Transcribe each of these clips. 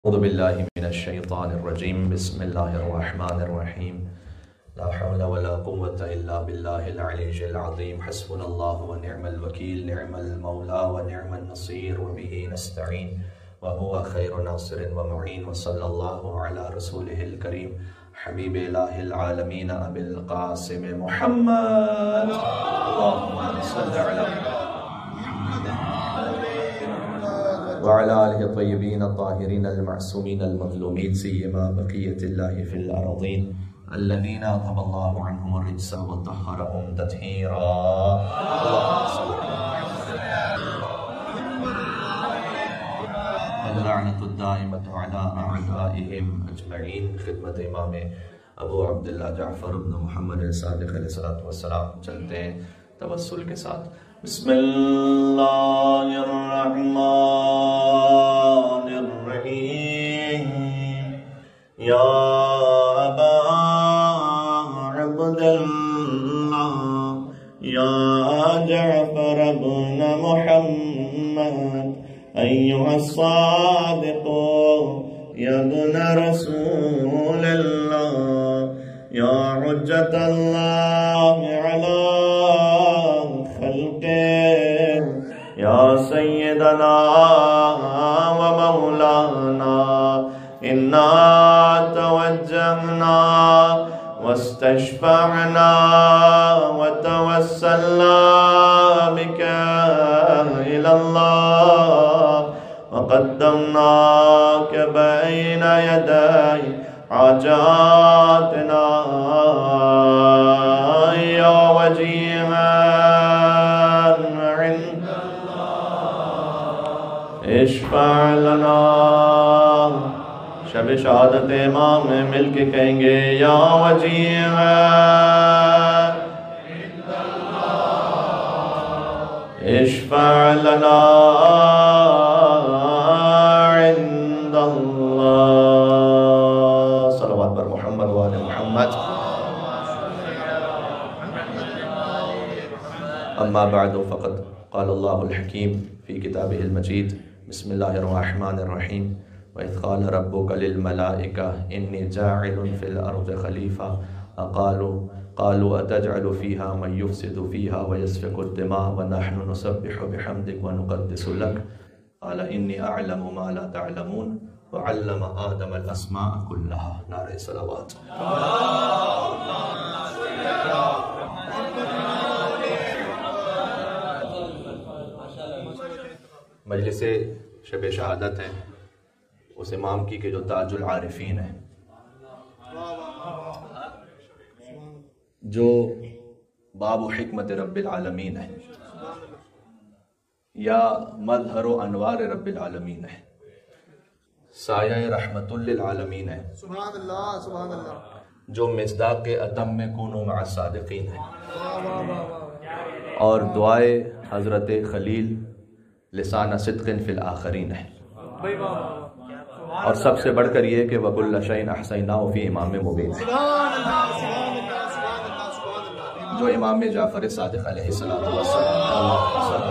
أعوذ بالله من الشيطان الرجيم بسم الله الرحمن الرحيم لا حول ولا قوة إلا بالله العلي العظيم حسبنا الله ونعم الوكيل نعم المولى ونعم النصير وبه نستعين وهو خير ناصر ومعين وصلى الله على رسوله الكريم حبيب إله العالمين أبي القاسم محمد اللهم صل على وعلى آله الطيبين الطاهرين المعصومين المظلومين سيما بقية الله في الأرضين الذين أذهب الله عنهم الرجس وطهرهم تطهيرا اللهم صل اللعنة الدائمة على أعدائهم أجمعين خدمت امام ابو عبداللہ جعفر بن محمد صادق علیہ الصلوۃ والسلام چلتے ہیں توسل کے ساتھ بسم اللہ الرحمن الرحیم یا ابا عبداللہ یا جعفر بن محمد ایھا الصادق یا ابن رسول اللہ یا حجت اللہ علی یا سیدنا و مولانا انا توجہنا واستشفعنا وتوسلنا بک الی اللہ وقدمناک بین یدی حاجاتنا یا وجیہا اشفع لنا شب شہادت امام میں مل کے کہیں گے یا وجیہ اشفع لنا عند اللہ صلوات پر محمد و آل محمد اما بعد فقد قال اللہ الحکیم فی کتابہ المجید بسم اللہ الرحمن الرحیم وَإِذْ قَالَ رَبُّكَ لِلْمَلَائِكَةِ إِنِّي جَاعِلٌ فِي الْأَرْضِ خَلِيفَةً قَالُوا أَتَجْعَلُ فِيهَا مَن يُفْسِدُ فِيهَا وَيَسْفِكُ الدِّمَاءَ وَنَحْنُ نُسَبِّحُ بِحَمْدِكَ وَنُقَدِّسُ لَكَ قَالَ إِنِّي أَعْلَمُ مَا لَا تَعْلَمُونَ وَعَلَّمَ آدَمَ الْأَسْمَاءَ كُلَّهَا نعرہ صلوات مجلس شب شہادت ہے اس امام کی کہ جو تاج العارفین ہے، جو باب حکمت رب العالمین ہے یا مظہر و انوار رب العالمین ہے، سایہ رحمت للعالمین ہے، سبحان اللہ سبحان اللہ، جو مصداق اتم میں کونوا مع الصادقین ہے، اور دعائے حضرت خلیل لسان صدق فی الآخرین ہے، اور سب سے بڑھ کر یہ کہ وَكُلَّ شَيْءٍ أَحْصَيْنَاهُ فِي إِمَامٍ مُبِينٍ جو امام جعفر صادق علیہ السلام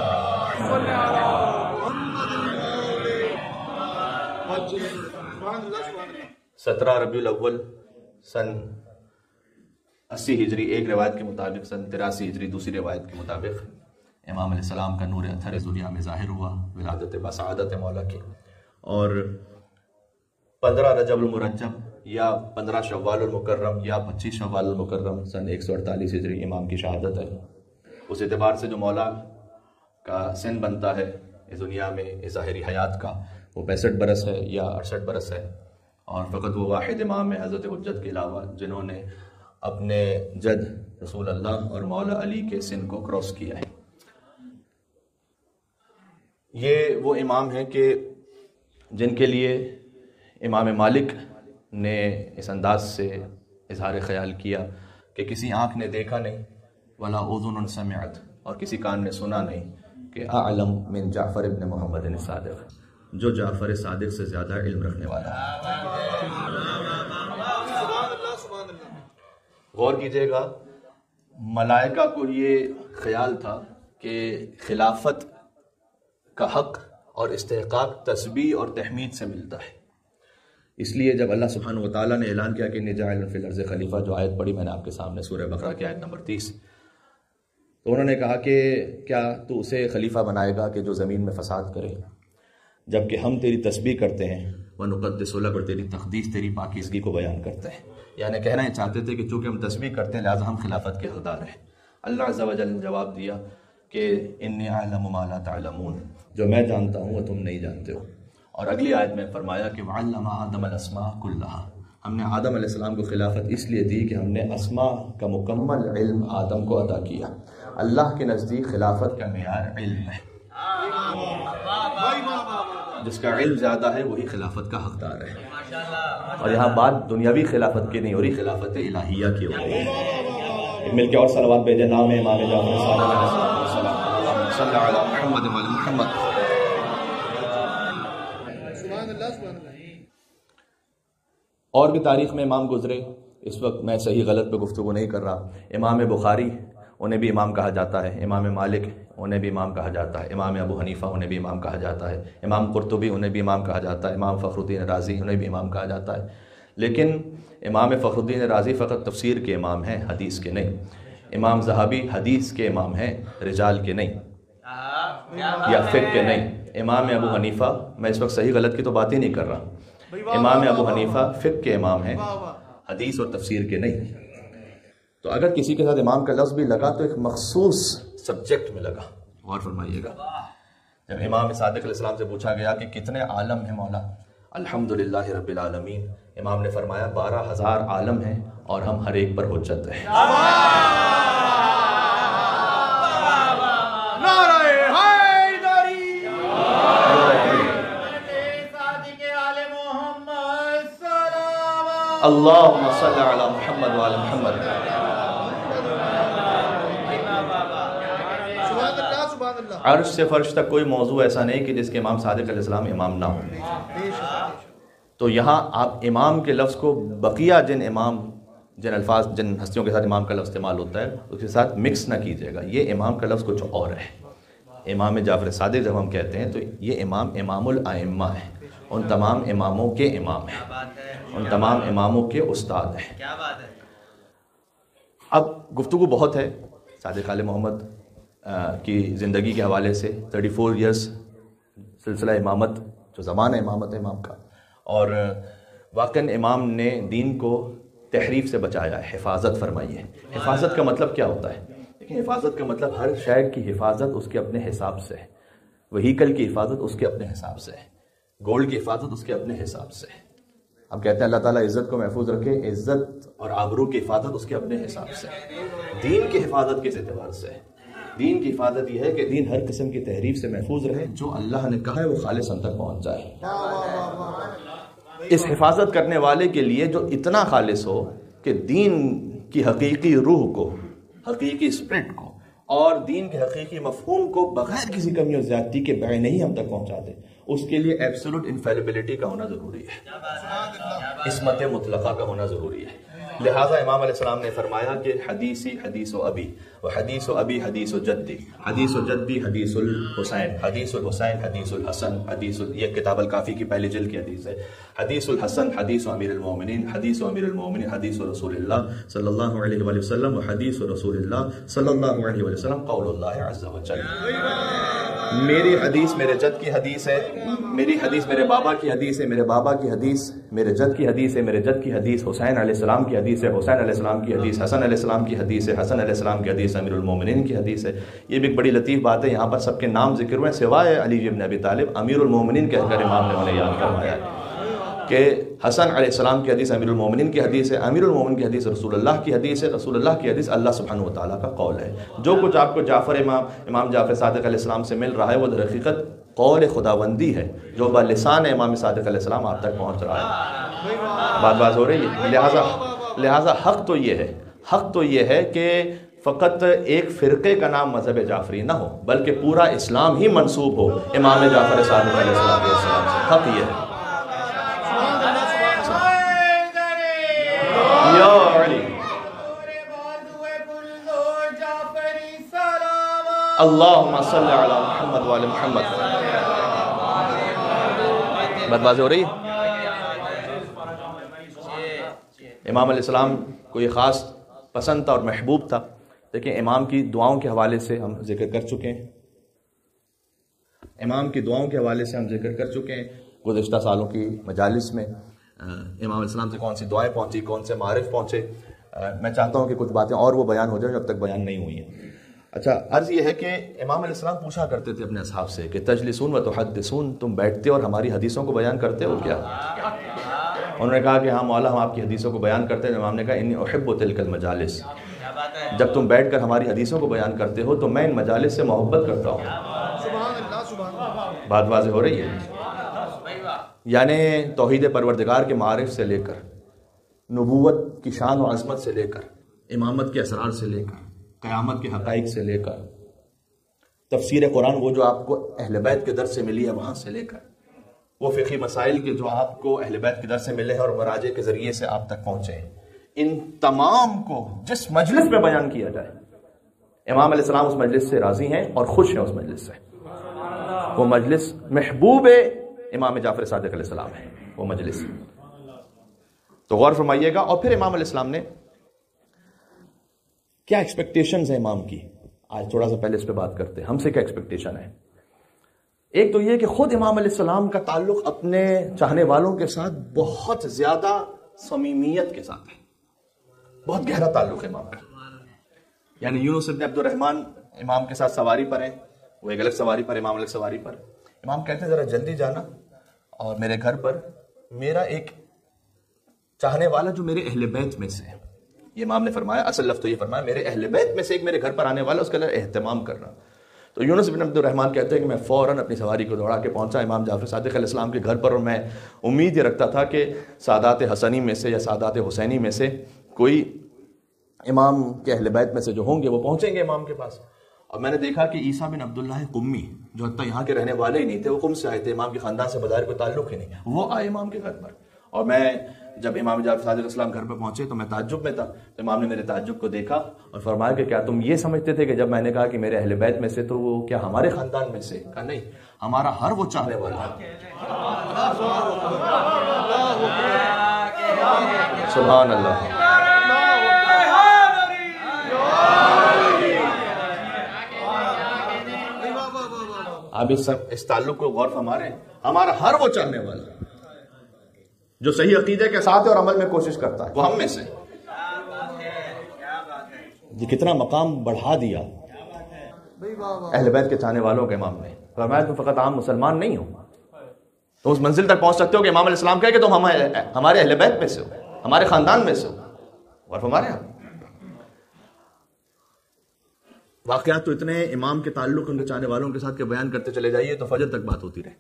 17 ربیع الاول سن 80 ہجری ایک روایت کے مطابق، سن 83 ہجری دوسری روایت کے مطابق امام علیہ السلام کا نور اطہر دنیا میں ظاہر ہوا ولادت بسعادت مولا کی، اور 15 رجب المرجب یا 15 شوال المکرم یا 25 شوال المکرم سن 148 ہجری امام کی شہادت ہے۔ اس اعتبار سے جو مولا کا سن بنتا ہے اس دنیا میں اس ظاہری حیات کا، وہ 65 برس ہے یا 68 برس ہے، اور فقط وہ واحد امام ہے حضرت حجت کے علاوہ جنہوں نے اپنے جد رسول اللہ اور مولا علی کے سن کو کراس کیا ہے۔ یہ وہ امام ہیں کہ جن کے لیے امام مالک نے اس انداز سے اظہار خیال کیا کہ کسی آنکھ نے دیکھا نہیں ولا اذن سمعت، اور کسی کان نے سنا نہیں کہ اعلم من جعفر ابن محمد الصادق، جو جعفر صادق سے زیادہ علم رکھنے والا ہے۔ غور کیجئے گا، ملائکہ کو یہ خیال تھا کہ خلافت کا حق اور استحقاق تسبیح اور تحمید سے ملتا ہے، اس لیے جب اللہ سبحانہ و تعالیٰ نے اعلان کیا کہ انی جاعل فی الارض خلیفہ، جو آیت پڑھی میں نے آپ کے سامنے سورہ بقرہ کی آیت نمبر 30، تو انہوں نے کہا کہ کیا تو اسے خلیفہ بنائے گا کہ جو زمین میں فساد کرے، جبکہ ہم تیری تسبیح کرتے ہیں وَنُقَدِّسُ لَكَ، اور تیری تقدیس، تیری پاکیزگی کو بیان کرتے ہیں. یعنی کہنا یہ چاہتے تھے کہ چونکہ ہم تسبیح کرتے ہیں لہٰذا ہم خلافت کے حقدار ہیں. اللہ عز و جل نے جواب دیا کہ انی اعلم ما لا تعلمون، جو میں جانتا ہوں وہ تم نہیں جانتے ہو. اور اگلی آیت میں فرمایا کہ وعلم آدم الاسماء کلہا، ہم نے آدم علیہ السلام کو خلافت اس لیے دی کہ ہم نے اسماء کا مکمل علم آدم کو عطا کیا. اللہ کے نزدیک خلافت کا معیار علم ہے، جس کا علم زیادہ ہے وہی خلافت کا حقدار ہے. اور یہاں بات دنیاوی خلافت کی نہیں ہو رہی، خلافت الہیہ کی ہو رہی ہے. مل کے اور صلوات بھیجے نام امام جعفر صادق علیہ السلام، صلی اللہ علی محمد و علی محمد. اور بھی تاریخ میں امام گزرے، اس وقت میں صحیح غلط پہ گفتگو نہیں کر رہا. امام بخاری انہیں بھی امام کہا جاتا ہے، امام مالک انہیں بھی امام کہا جاتا ہے، امام ابو حنیفہ انہیں بھی امام کہا جاتا ہے، امام قرطبی انہیں بھی امام کہا جاتا ہے، امام فخر الدین رازی انہیں بھی امام کہا جاتا ہے. لیکن امام فخر الدین رازی فقط تفسیر کے امام ہیں، حدیث کے نہیں. امام ذہبی حدیث کے امام ہیں، رجال کے نہیں یا فقہ کے نہیں. امام ابو حنیفہ، میں اس وقت صحیح غلط کی تو بات ہی نہیں کر رہا، امام ابو حنیفہ فقہ کے امام ہیں، حدیث اور تفسیر کے نہیں. تو اگر کسی کے ساتھ امام کا لفظ بھی لگا تو ایک مخصوص سبجیکٹ میں لگا. غور فرمائیے گا، جب امام صادق علیہ السلام سے پوچھا گیا کہ کتنے عالم ہیں مولا، الحمدللہ رب العالمین، امام نے فرمایا 12,000 عالم ہیں اور ہم ہر ایک پر حجت ہیں. اللہم صلی علی محمد وعلی محمد. عرش سے فرش تک کوئی موضوع ایسا نہیں کہ جس کے امام صادق علیہ السلام امام نہ ہوں. تو یہاں آپ امام کے لفظ کو بقیہ جن الفاظ جن ہستیوں کے ساتھ امام کا لفظ استعمال ہوتا ہے اس کے ساتھ مکس نہ کیجیے گا. یہ امام کا لفظ کچھ اور ہے. امام جعفر صادق جب ہم کہتے ہیں تو یہ امام الائمہ ہے، ان تمام اماموں کے امام ہیں، ان تمام اماموں کے استاد ہیں. اب گفتگو بہت ہے صادق آل محمد کی زندگی کے حوالے سے. 34 ایئرس سلسلہ امامت، جو زمانہ امامت امام کا، اور واقعاً امام نے دین کو تحریف سے بچایا ہے، حفاظت فرمائی ہے. حفاظت کا مطلب کیا ہوتا ہے؟ دیکھیں، حفاظت کا مطلب ہر شے کی حفاظت اس کے اپنے حساب سے ہے. وہیکل کی حفاظت اس کے اپنے حساب سے ہے، گولڈ کی حفاظت اس کے اپنے حساب سے ہے. ہم کہتے ہیں اللہ تعالیٰ عزت کو محفوظ رکھے، عزت اور آبرو کی حفاظت اس کے اپنے حساب سے ہے. دین کی حفاظت کس اعتبار سے ہے؟ دین کی حفاظت یہ ہے کہ دین ہر قسم کی تحریف سے محفوظ رہے، جو اللہ نے کہا ہے وہ خالص ان تک پہنچ جائے. اس حفاظت کرنے والے کے لیے جو اتنا خالص ہو کہ دین کی حقیقی روح کو، حقیقی اسپرٹ کو اور دین کے حقیقی مفہوم کو بغیر کسی کمی و زیادتی کے بے نہیں ہم تک پہنچا دے، اس کے لیے ایبسولوٹ انفیلیبلٹی کا ہونا ضروری ہے، عصمت مطلقہ کا ہونا ضروری ہے. لہٰذا امام علیہ السلام نے فرمایا کہ حدیثی حدیث و ابی، و حدیث و ابی حدیث و جدی، حدیث و جدی حدیث الحسین، حدیث الحسین حدیث الحسن، یہ کتاب الکافی کی پہلی جلد کی حدیث ہے. حدیث الحسن حدیث و امیر المومنین، حدیث و امیر المومنین حدیث و رسول اللہ صلی اللہ علیہ وآلہ وسلم، و حدیث و رسول اللہ صلی اللہ علیہ وآلہ وسلم قول اللہ عز و جل. میری حدیث میرے جد کی حدیث ہے، میری حدیث میرے بابا کی حدیث ہے، میرے بابا کی حدیث میرے جد کی حدیث ہے، میرے جد کی حدیث حسین علیہ السلام کی حدیث ہے، حسین علیہ السلام کی حدیث حسن علیہ السلام کی حدیث ہے، حسن علیہ السلام کی حدیث امیر المومنین کی حدیث ہے. یہ بھی ایک بڑی لطیف بات ہے، یہاں پر سب کے نام ذکر ہوئے سوائے علی بن ابی طالب. امیر المومنین کہہ کر امام نے انہیں یاد کروایا ہے کہ حسن علیہ السلام کی حدیث امیر المومنین کی حدیث ہے، امیر المومنین کی حدیث رسول اللہ کی حدیث ہے، رسول اللہ کی حدیث اللہ سبحانہ و تعالیٰ کا قول ہے. جو کچھ آپ کو امام جعفر صادق علیہ السلام سے مل رہا ہے وہ در حقیقت قول خداوندی ہے جو بلسان امام صادق علیہ السلام آپ تک پہنچ رہا ہے. بات ہو رہی ہے. لہٰذا حق تو یہ ہے کہ فقط ایک فرقے کا نام مذہب جعفری نہ ہو بلکہ پورا اسلام ہی منسوب ہو امام جعفر صادق علیہ السلام سے. حق یہ ہے. اللہم صلی علی محمد وعلی محمد. بات واضح ہو رہی ہے؟ امام علیہ السلام کو یہ خاص پسند تھا اور محبوب تھا. دیکھیں امام کی دعاؤں کے حوالے سے ہم ذکر کر چکے ہیں، امام کی دعاؤں کے حوالے سے ہم ذکر کر چکے ہیں گزشتہ سالوں کی مجالس میں. امام علیہ السلام سے کون سی دعائیں پہنچی، کون سے معارف پہنچے. میں چاہتا ہوں کہ کچھ باتیں اور وہ بیان ہو جائیں جب تک بیان نہیں ہوئی ہیں. اچھا، عرض یہ ہے کہ امام علیہ السلام پوچھا کرتے تھے اپنے اصحاب سے کہ تجلسون و تحدثون، تم بیٹھتے اور ہماری حدیثوں کو بیان کرتے ہو کیا؟ انہوں نے کہا کہ ہاں مولا ہم آپ کی حدیثوں کو بیان کرتے ہیں. امام نے کہا انی احب تلک المجالس، جب تم بیٹھ کر ہماری حدیثوں کو بیان کرتے ہو تو میں ان مجالس سے محبت کرتا ہوں. بات واضح ہو رہی ہے؟ یعنی توحید پروردگار کے معارف سے لے کر، نبوت کی شان و عظمت سے لے کر، امامت کے اسرار سے لے کر، قیامت کے حقائق سے لے کر، تفسیر قرآن وہ جو آپ کو اہل بیت کے در سے ملی ہے وہاں سے لے کر، وہ فقہی مسائل کے جو آپ کو اہل بیت کے در سے ملے ہیں اور مراجع کے ذریعے سے آپ تک پہنچے ہیں، ان تمام کو جس مجلس میں بیان کیا جائے، امام علیہ السلام اس مجلس سے راضی ہیں اور خوش ہیں اس مجلس سے. وہ مجلس محبوب امام جعفر صادق علیہ السلام ہے وہ مجلس. تو غور فرمائیے گا. اور پھر امام علیہ السلام نے کیا ایکسپیکٹیشنز ہیں امام کی، آج تھوڑا سا پہلے اس پہ بات کرتے ہیں. ہم سے کیا ایکسپیکٹیشن ہے؟ ایک تو یہ کہ خود امام علیہ السلام کا تعلق اپنے چاہنے والوں کے ساتھ بہت زیادہ صمیمیت کے ساتھ ہے، بہت گہرا تعلق ہے امام کا. یعنی یونس بن عبد الرحمن امام کے ساتھ سواری پر ہیں، وہ ایک الگ سواری پر، امام الگ سواری پر. امام کہتے ہیں ذرا جلدی جانا اور میرے گھر پر میرا ایک چاہنے والا جو میرے اہل بیت میں سے ہے، یہ امام نے فرمایا، اصل لفظ تو یہ فرمایا میرے اہل بیت میں سے ایک میرے گھر پر آنے والا، اس کا اہتمام کرنا. تو یونس بن عبد الرحمن کہتے ہیں کہ میں فوراً اپنی سواری کو دوڑا کے پہنچا امام جعفر صادق علیہ السلام کے گھر پر، اور میں امید یہ رکھتا تھا کہ سادات حسنی میں سے یا سادات حسینی میں سے کوئی امام کے اہل بیت میں سے جو ہوں گے وہ پہنچیں گے امام کے پاس. اور میں نے دیکھا کہ عیسیٰ بن عبداللہ قمی، جو حتیٰ یہاں کے رہنے والے ہی نہیں تھے، وہ قم سے آئے تھے، امام کے خاندان سے بظاہر کوئی تعلق ہی نہیں، وہ آئے امام کے گھر پر. اور میں جب امام جعفر صادق علیہ السلام گھر پہ پہنچے تو میں تعجب میں تھا. تو امام نے میرے تعجب کو دیکھا اور فرمایا کہ کیا تم یہ سمجھتے تھے کہ جب میں نے کہا کہ میرے اہل بیت میں سے تو وہ کیا ہمارے خاندان میں سے؟ کہا نہیں، ہمارا ہر وہ چاہنے والا. سبحان اللہ. اب اس تعلق کو غور فرمائیں، ہمارا ہر وہ چاہنے والا جو صحیح عقیدے کے ساتھ اور عمل میں کوشش کرتا ہے وہ ہم میں سے. یہ کتنا مقام بڑھا دیا اہل بیت کے چاہنے والوں کے امام نے. فرمایا تم فقط عام مسلمان نہیں ہو، تم اس منزل تک پہنچ سکتے ہو کہ امام علیہ السلام کہے کہ تم ہمارے اہل بیت میں سے ہو، ہمارے خاندان میں سے ہو. اور ہمارے واقعات تو اتنے امام کے تعلق ان کے چاہنے والوں کے ساتھ کے بیان کرتے چلے جائیے تو فجر تک بات ہوتی رہے.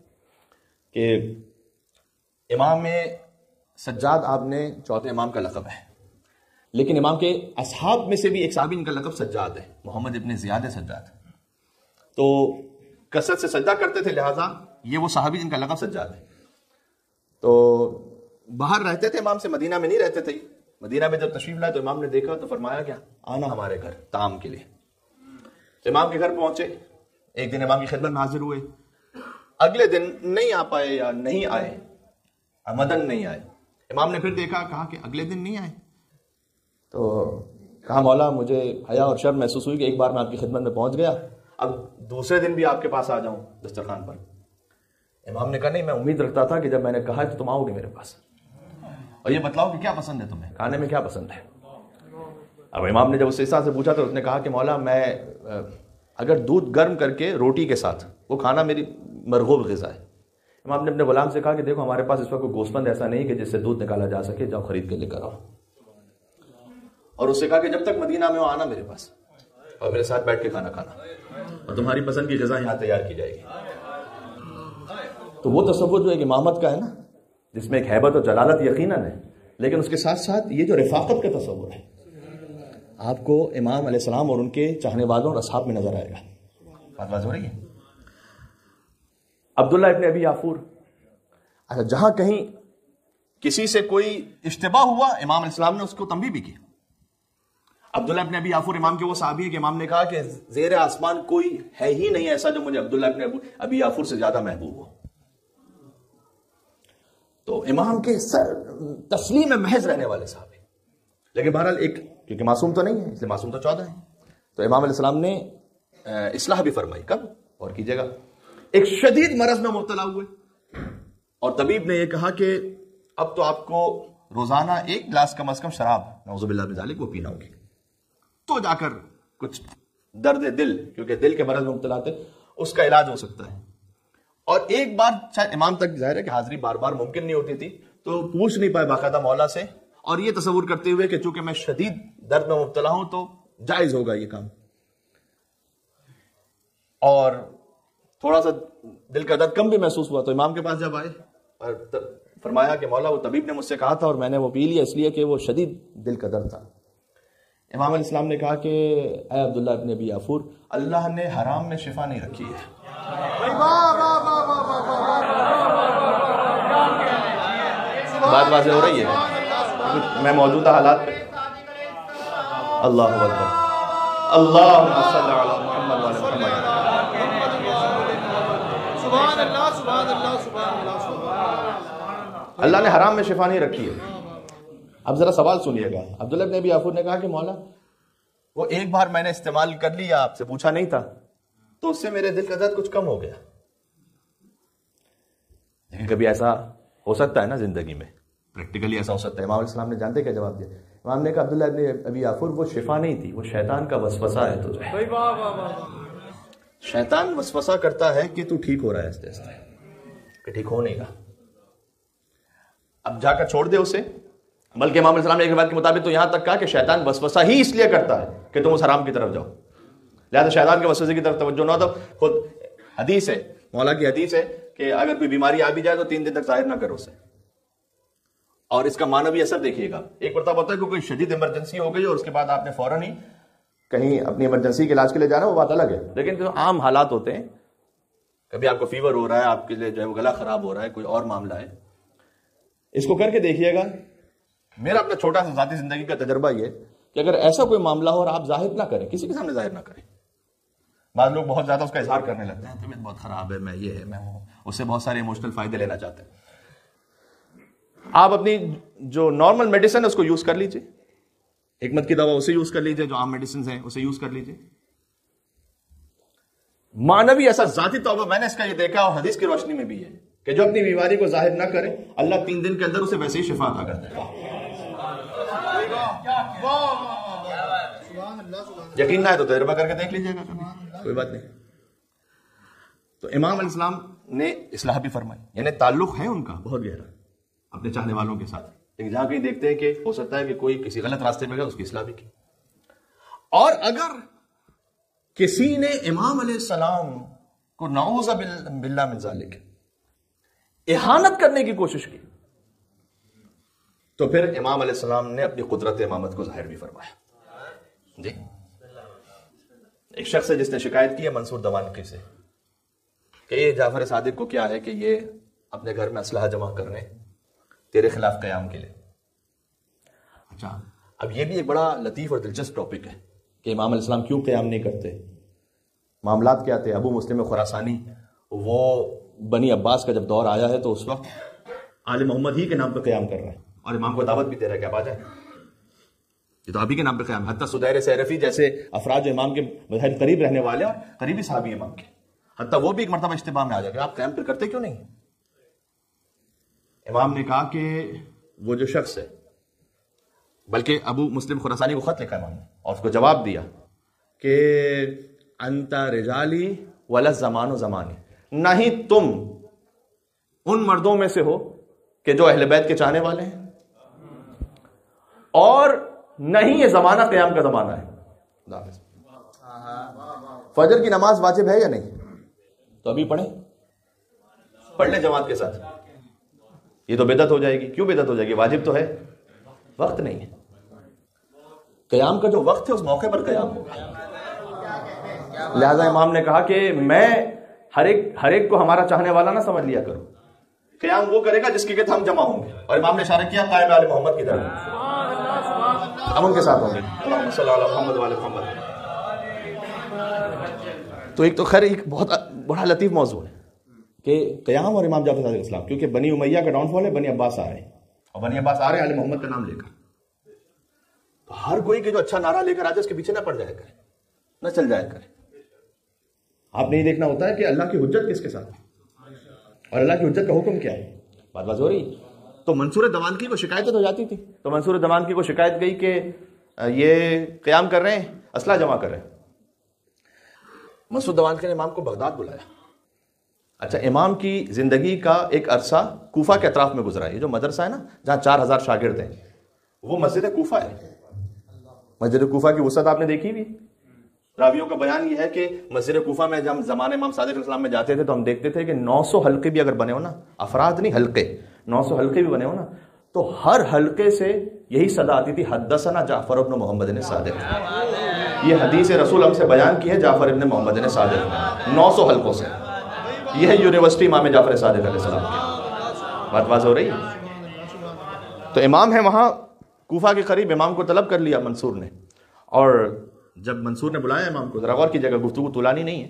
کہ امام سجاد آپ نے چوتھے امام کا لقب ہے، لیکن امام کے اصحاب میں سے بھی ایک صحابی ان کا لقب سجاد ہے، محمد ابن زیاد سجاد. تو کثرت سے سجدہ کرتے تھے، لہٰذا یہ وہ صحابی جن کا لقب سجاد ہے. تو باہر رہتے تھے امام سے، مدینہ میں نہیں رہتے تھے. مدینہ میں جب تشریف لائے تو امام نے دیکھا تو فرمایا کیا آنا ہمارے گھر طعام کے لیے. تو امام کے گھر پہنچے، ایک دن امام کی خدمت میں حاضر ہوئے، اگلے دن نہیں آ پائے یا نہیں آئے، عمدن نہیں آئے. امام نے پھر دیکھا، کہا کہ اگلے دن نہیں آئے. تو کہا مولا مجھے حیا اور شرم محسوس ہوئی کہ ایک بار میں آپ کی خدمت میں پہنچ گیا، اب دوسرے دن بھی آپ کے پاس آ جاؤں دسترخوان پر. امام نے کہا نہیں، میں امید رکھتا تھا کہ جب میں نے کہا تو تم آؤ گے میرے پاس اور یہ بتلاؤ کہ کیا پسند ہے تمہیں، کھانے میں کیا پسند ہے. اب امام نے جب اس سے پوچھا تو اس نے کہا کہ مولا میں اگر دودھ گرم کر کے روٹی کے ساتھ وہ کھانا میری مرغوب غذا ہے. امام نے اپنے غلام سے کہا کہ دیکھو ہمارے پاس اس وقت کوئی گوشت ایسا نہیں کہ جس سے دودھ نکالا جا سکے، جاؤ خرید کے لے کر آؤ. اور اس سے کہا کہ جب تک مدینہ میں ہو آنا میرے پاس اور میرے ساتھ بیٹھ کے کھانا کھانا اور تمہاری پسند کی غذا یہاں تیار کی جائے گی. تو وہ تصور جو ایک امامت کا ہے نا، جس میں ایک ہیبت اور جلالت یقیناً ہے، لیکن اس کے ساتھ ساتھ یہ جو رفاقت کا تصور ہے آپ کو امام علیہ السلام اور ان کے چاہنے والوں اور اصحاب میں نظر آئے گا. بات واضح ہو رہی ہے؟ عبداللہ ابن ابی یافور، اچھا جہاں کہیں کسی سے کوئی اشتباہ ہوا امام علیہ السلام نے اس کو تنبیہ بھی کی. عبداللہ ابن ابی یافور امام کے وہ صحابی ہے کہ امام نے کہا کہ زیر آسمان کوئی ہے ہی نہیں ایسا جو مجھے عبداللہ ابن ابی یافور سے زیادہ محبوب ہو. تو امام کے تسلیم محض رہنے والے صحابی، لیکن بہرحال ایک کیونکہ معصوم تو نہیں ہے اس لیے معصوم تو 14 ہیں. تو امام علیہ السلام نے اصلاح بھی فرمائی. کب؟ اور کیجیے گا ایک شدید مرض میں مبتلا ہوئے اور طبیب نے یہ کہا کہ اب تو آپ کو روزانہ 1 گلاس کم از کم شراب نعوذ باللہ من ذالک وہ پینا ہوگی. تو جا کر کچھ درد دل کیونکہ دل کے مرض میں مبتلا تھے اس کا علاج ہو سکتا ہے. اور ایک بار شاید امام تک ظاہر ہے کہ حاضری بار بار ممکن نہیں ہوتی تھی تو پوچھ نہیں پائے باقاعدہ مولا سے اور یہ تصور کرتے ہوئے کہ چونکہ میں شدید درد میں مبتلا ہوں تو جائز ہوگا یہ کام. اور تھوڑا سا دل کا درد کم بھی محسوس ہوا تو امام کے پاس جب آئے اور فرمایا کہ مولا وہ طبیب نے مجھ سے کہا تھا اور میں نے وہ پی لیا اس لیے کہ وہ شدید دل کا درد تھا. امام علیہ السلام نے کہا کہ اے عبداللہ ابن ابی یافور اللہ نے حرام میں شفا نہیں رکھی ہے. بات واضح ہو رہی ہے میں موجودہ حالات پہ اللہ اکبر اللہم صلی علی محمد وعلی محمد. سبحان اللہ سبحان اللہ سبحان اللہ سبحان اللہ نے حرام میں شفا نہیں رکھی ہے. اب ذرا سوال سنیے گا. عبداللہ ابن ابی یافور نے کہا کہ مولا وہ ایک بار میں نے استعمال کر لیا آپ سے پوچھا نہیں تھا تو اس سے میرے دل کا درد کچھ کم ہو گیا. لیکن کبھی ایسا ہو سکتا ہے نا زندگی میں پریکٹیکلی ایسا ہو سکتا ہے. امام علیہ السلام نے جانتے کیا جواب دیا؟ امام نے کہا عبداللہ ابن ابی یافور وہ شفا نہیں تھی وہ شیطان کا وسوسہ ہے تجھے. شیطان وسوسہ کرتا ہے کہ تو ٹھیک ہو رہا ہے آہستہ آہستہ کہ ٹھیک ہو نہیں گا. اب جا کر چھوڑ دے اسے. بلکہ امام علیہ السلام نے ایک روایت کے مطابق تو یہاں تک کہا کہ شیطان وسوسہ ہی اس لیے کرتا ہے کہ تم اس حرام کی طرف جاؤ. لہذا شیطان کے وسوسے کی طرف توجہ نہ دو. خود حدیث ہے مولا کی حدیث ہے کہ اگر کوئی بیماری آ بھی جائے تو 3 دن تک ظاہر نہ کرو اسے. اور اس کا معنوی اثر دیکھیے گا. ایک مرتبہ ہوتا ہے کہ کوئی شدید ایمرجنسی ہو گئی اور اس کے بعد آپ نے فوراً ہی کہیں اپنی ایمرجنسی کے علاج کے لیے جانا وہ بات الگ ہے. لیکن جو عام حالات ہوتے ہیں کبھی آپ کو فیور ہو رہا ہے آپ کے لیے جو ہے وہ گلا خراب ہو رہا ہے کوئی اور معاملہ ہے اس کو کر کے دیکھیے گا. میرا اپنا چھوٹا سا ذاتی زندگی کا تجربہ یہ کہ اگر ایسا کوئی معاملہ ہو اور آپ ظاہر نہ کریں کسی کے سامنے ظاہر نہ کریں. بعض لوگ بہت زیادہ اس کا اظہار کرنے لگتے ہیں طبیعت بہت خراب ہے میں یہ ہے میں ہوں اس سے بہت سارے ایموشنل فائدے لینا چاہتے ہیں. آپ اپنی جو نارمل میڈیسن ہے اس کو یوز کر لیجیے. حکمت کی دوا اسے یوز کر لیجیے جو عام میڈیسنز ہیں اسے یوز کر لیجیے. معنوی ایسا ذاتی توبہ میں نے اس کا یہ دیکھا اور حدیث کی روشنی میں بھی ہے کہ جو اپنی بیماری کو ظاہر نہ کرے اللہ 3 دن کے اندر اسے ویسے ہی شفا عطا کرتا ہے. یقین نہ ہے تو تجربہ کر کے دیکھ لیجیے گا کبھی کوئی بات نہیں. تو امام علیہ السلام نے اصلاح بھی فرمائی یعنی تعلق ہے ان کا بہت گہرا اپنے چاہنے والوں کے ساتھ. لیکن جہاں کہیں دیکھتے ہیں کہ ہو سکتا ہے کہ کوئی کسی غلط راستے میں گیا اس کی اصلاح بھی کی. اور اگر کسی نے امام علیہ السلام کو نعوذ باللہ من ذالک اہانت کرنے کی کوشش کی تو پھر امام علیہ السلام نے اپنی قدرت امامت کو ظاہر بھی فرمایا. جی ایک شخص ہے جس نے شکایت کی ہے منصور دوانقی سے کہ یہ جعفر صادق کو کیا ہے کہ یہ اپنے گھر میں اسلحہ جمع کرنے تیرے خلاف قیام کے لیے. اچھا اب یہ بھی ایک بڑا لطیف اور دلچسپ ٹاپک ہے کہ امام علیہ السلام کیوں قیام نہیں کرتے. معاملات کیا تھے؟ ابو مسلم خراسانی وہ بنی عباس کا جب دور آیا ہے تو اس وقت آل محمد ہی کے نام پہ قیام کر رہا ہے اور امام کو دعوت بھی دے رہا ہے کہ آپ آ جائیں یہ تو ابھی کے نام پہ قیام. حتیٰ سدیر سیرفی جیسے افراد جو امام کے بظاہر قریب رہنے والے اور قریبی صحابی امام کے حتیٰ وہ بھی ایک مرتبہ اشتباہ میں آ جائے گا آپ قیام پھر کرتے کیوں نہیں. امام نے کہا کہ وہ جو شخص ہے بلکہ ابو مسلم خراسانی کو خط لکھا امام نے اور اس کو جواب دیا کہ انت رجالی ولا زمان و زمانی نہ ہی تم ان مردوں میں سے ہو کہ جو اہل بیت کے چاہنے والے ہیں اور نہ ہی یہ زمانہ قیام کا زمانہ ہے. فجر کی نماز واجب ہے یا نہیں؟ تو ابھی پڑھ لیں جماعت کے ساتھ. یہ تو بدعت ہو جائے گی. کیوں بدعت ہو جائے گی؟ واجب تو ہے وقت نہیں ہے. قیام کا جو وقت ہے اس موقع پر قیام ہوگا. لہذا امام نے کہا کہ میں ہر ایک کو ہمارا چاہنے والا نہ سمجھ لیا کرو. قیام وہ کرے گا جس کے ہم جمع ہوں گے اور امام نے اشارہ کیا قائم آل محمد کی طرف ہم ان کے ساتھ ہوں گے. اللہم صلی علی محمد وعلی محمد. تو ایک تو خیر ایک بہت بڑا لطیف موضوع ہے کہ قیام اور امام جعفر صادق علیہ السلام کیونکہ بنی امیہ کا ڈاؤن فال ہے بنی عباس آ رہے ہیں اور بنی عباس آ رہے ہیں آل محمد کا نام لے کر. تو ہر کوئی کہ جو اچھا نعرہ لے کر آتے اس کے پیچھے نہ پڑ جایا کرے، نہ چل جایا کرے. آپ نے یہ دیکھنا ہوتا ہے کہ اللہ کی حجت کس کے ساتھ ہے اور اللہ کی حجت کا حکم کیا ہے. بات ہو رہی. تو منصور دوانقی کو شکایتیں تو جاتی تھی. تو منصور دوانقی کو شکایت گئی کہ یہ قیام کر رہے ہیں، اسلحہ جمع کر رہے ہیں. منصور دوانقی نے امام کو بغداد بلایا. اچھا، امام کی زندگی کا ایک عرصہ کوفہ کے اطراف میں گزرا ہے. یہ جو مدرسہ ہے نا جہاں 4000 شاگرد ہیں، وہ مسجد کوفہ ہے. مسجد کوفہ کی وسعت آپ نے دیکھی بھی. راویوں کا بیان یہ ہے کہ مسجد کوفہ میں جب زمانے امام صادق علیہ السلام میں جاتے تھے تو ہم دیکھتے تھے کہ 900 حلقے بھی اگر بنے ہو نا، افراد نہیں حلقے، 900 حلقے بھی بنے ہو نا، تو ہر حلقے سے یہی صدا آتی تھی، حدثنا جعفر بن محمد صادق. یہ حدیث رسول ہم سے بیان کی ہے جعفر ابن محمد صادق نے 900 حلقوں سے. یہ ہے یونیورسٹی امام جعفر صادق علیہ السلام کی. بات واضح ہو رہی ہے. تو امام ہے وہاں کوفہ کے قریب. امام کو طلب کر لیا منصور نے، اور جب منصور نے بلایا امام کو، ذرا غور کیجیے گا، گفتگو طولانی نہیں ہے.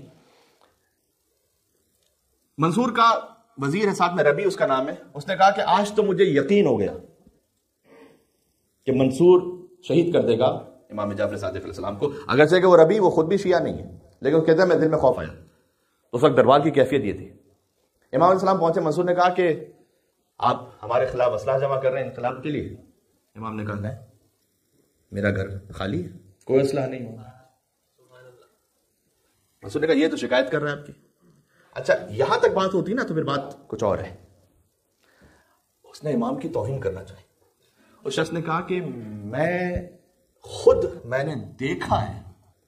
منصور کا وزیر ہے ساتھ میں، ربی اس کا نام ہے. اس نے کہا کہ آج تو مجھے یقین ہو گیا کہ منصور شہید کر دے گا امام جعفر صادق علیہ السلام کو. اگرچہ کہ وہ ربی وہ خود بھی شیعہ نہیں ہے، لیکن وہ کہتا ہے میرے دل میں خوف آیا. اس وقت دربار کی کیفیت یہ تھی. امام علیہ السلام پہنچے. منصور نے کہا کہ آپ ہمارے خلاف اسلحہ جمع کر رہے ہیں انقلاب کے لیے. امام نے کہا نہیں، میرا گھر خالی ہے، کوئی اسلحہ نہیں ہوگا. منصور نے کہا یہ تو شکایت کر رہا ہے آپ کی. اچھا، یہاں تک بات ہوتی نا تو پھر بات کچھ اور ہے. اس نے امام کی توہین کرنا چاہی. اس شخص نے کہا کہ میں نے دیکھا ہے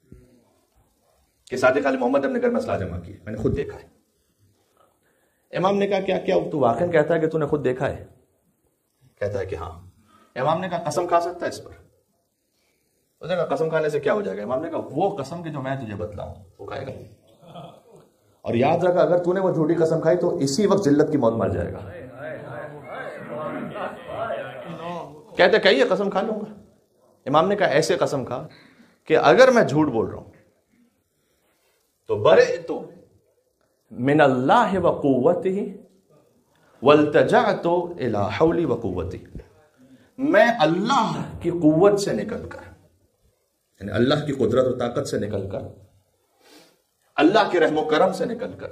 کہ صادق علی محمد اپنے گھر میں اسلحہ جمع کی، میں نے خود دیکھا ہے. امام نے کہا کیا تو واقعا کہتا ہے کہ تو نے خود دیکھا ہے؟ کہتا ہے کہ ہاں. امام نے کہا قسم کھا سکتا ہے اس پر؟ اس نے کہا قسم کھانے سے کیا ہو جائے گا؟ امام نے کہا وہ قسم کہ جو میں تجھے بتلاؤں وہ کھائے گا. اور یاد رکھا اگر تو نے وہ جھوٹی قسم کھائی تو اسی وقت ذلت کی موت مر جائے گا. کہتے کہیے قسم کھا لوں گا. امام نے کہا ایسے قسم کھا کہ اگر میں جھوٹ بول رہا ہوں تو برئت من اللہ و قوتہ والتجعت الی حولی و قوتی. میں اللہ کی قوت سے نکل کر، یعنی اللہ کی قدرت و طاقت سے نکل کر، اللہ کے رحم و کرم سے نکل کر،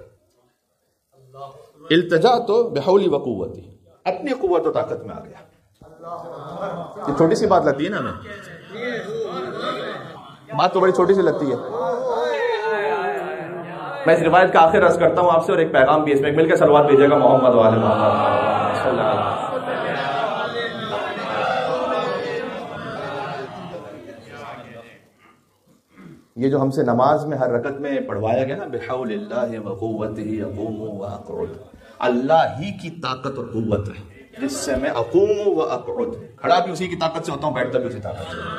التجعت بحولی و قوتی، اپنی قوت و طاقت میں آ گیا. یہ چھوٹی سی بات لگتی ہے نا ہمیں، بات تو بڑی چھوٹی سی لگتی ہے. میں اس روایت کا آخر عرض کرتا ہوں آپ سے، اور ایک پیغام بھی اس میں مل کے صلوات بھیجیے گا محمد وآل محمد صلی اللہ علیہ وسلم. یہ جو ہم سے نماز میں ہر رکعت میں پڑھوایا گیا نا بحول اللہ وقوتہ اقوم واقعد، اللہ ہی کی طاقت اور قوت ہے جس سے میں اقوم و اقعد، کھڑا بھی اسی کی طاقت سے ہوتا ہوں، بیٹھتا بھی اسی طاقت سے.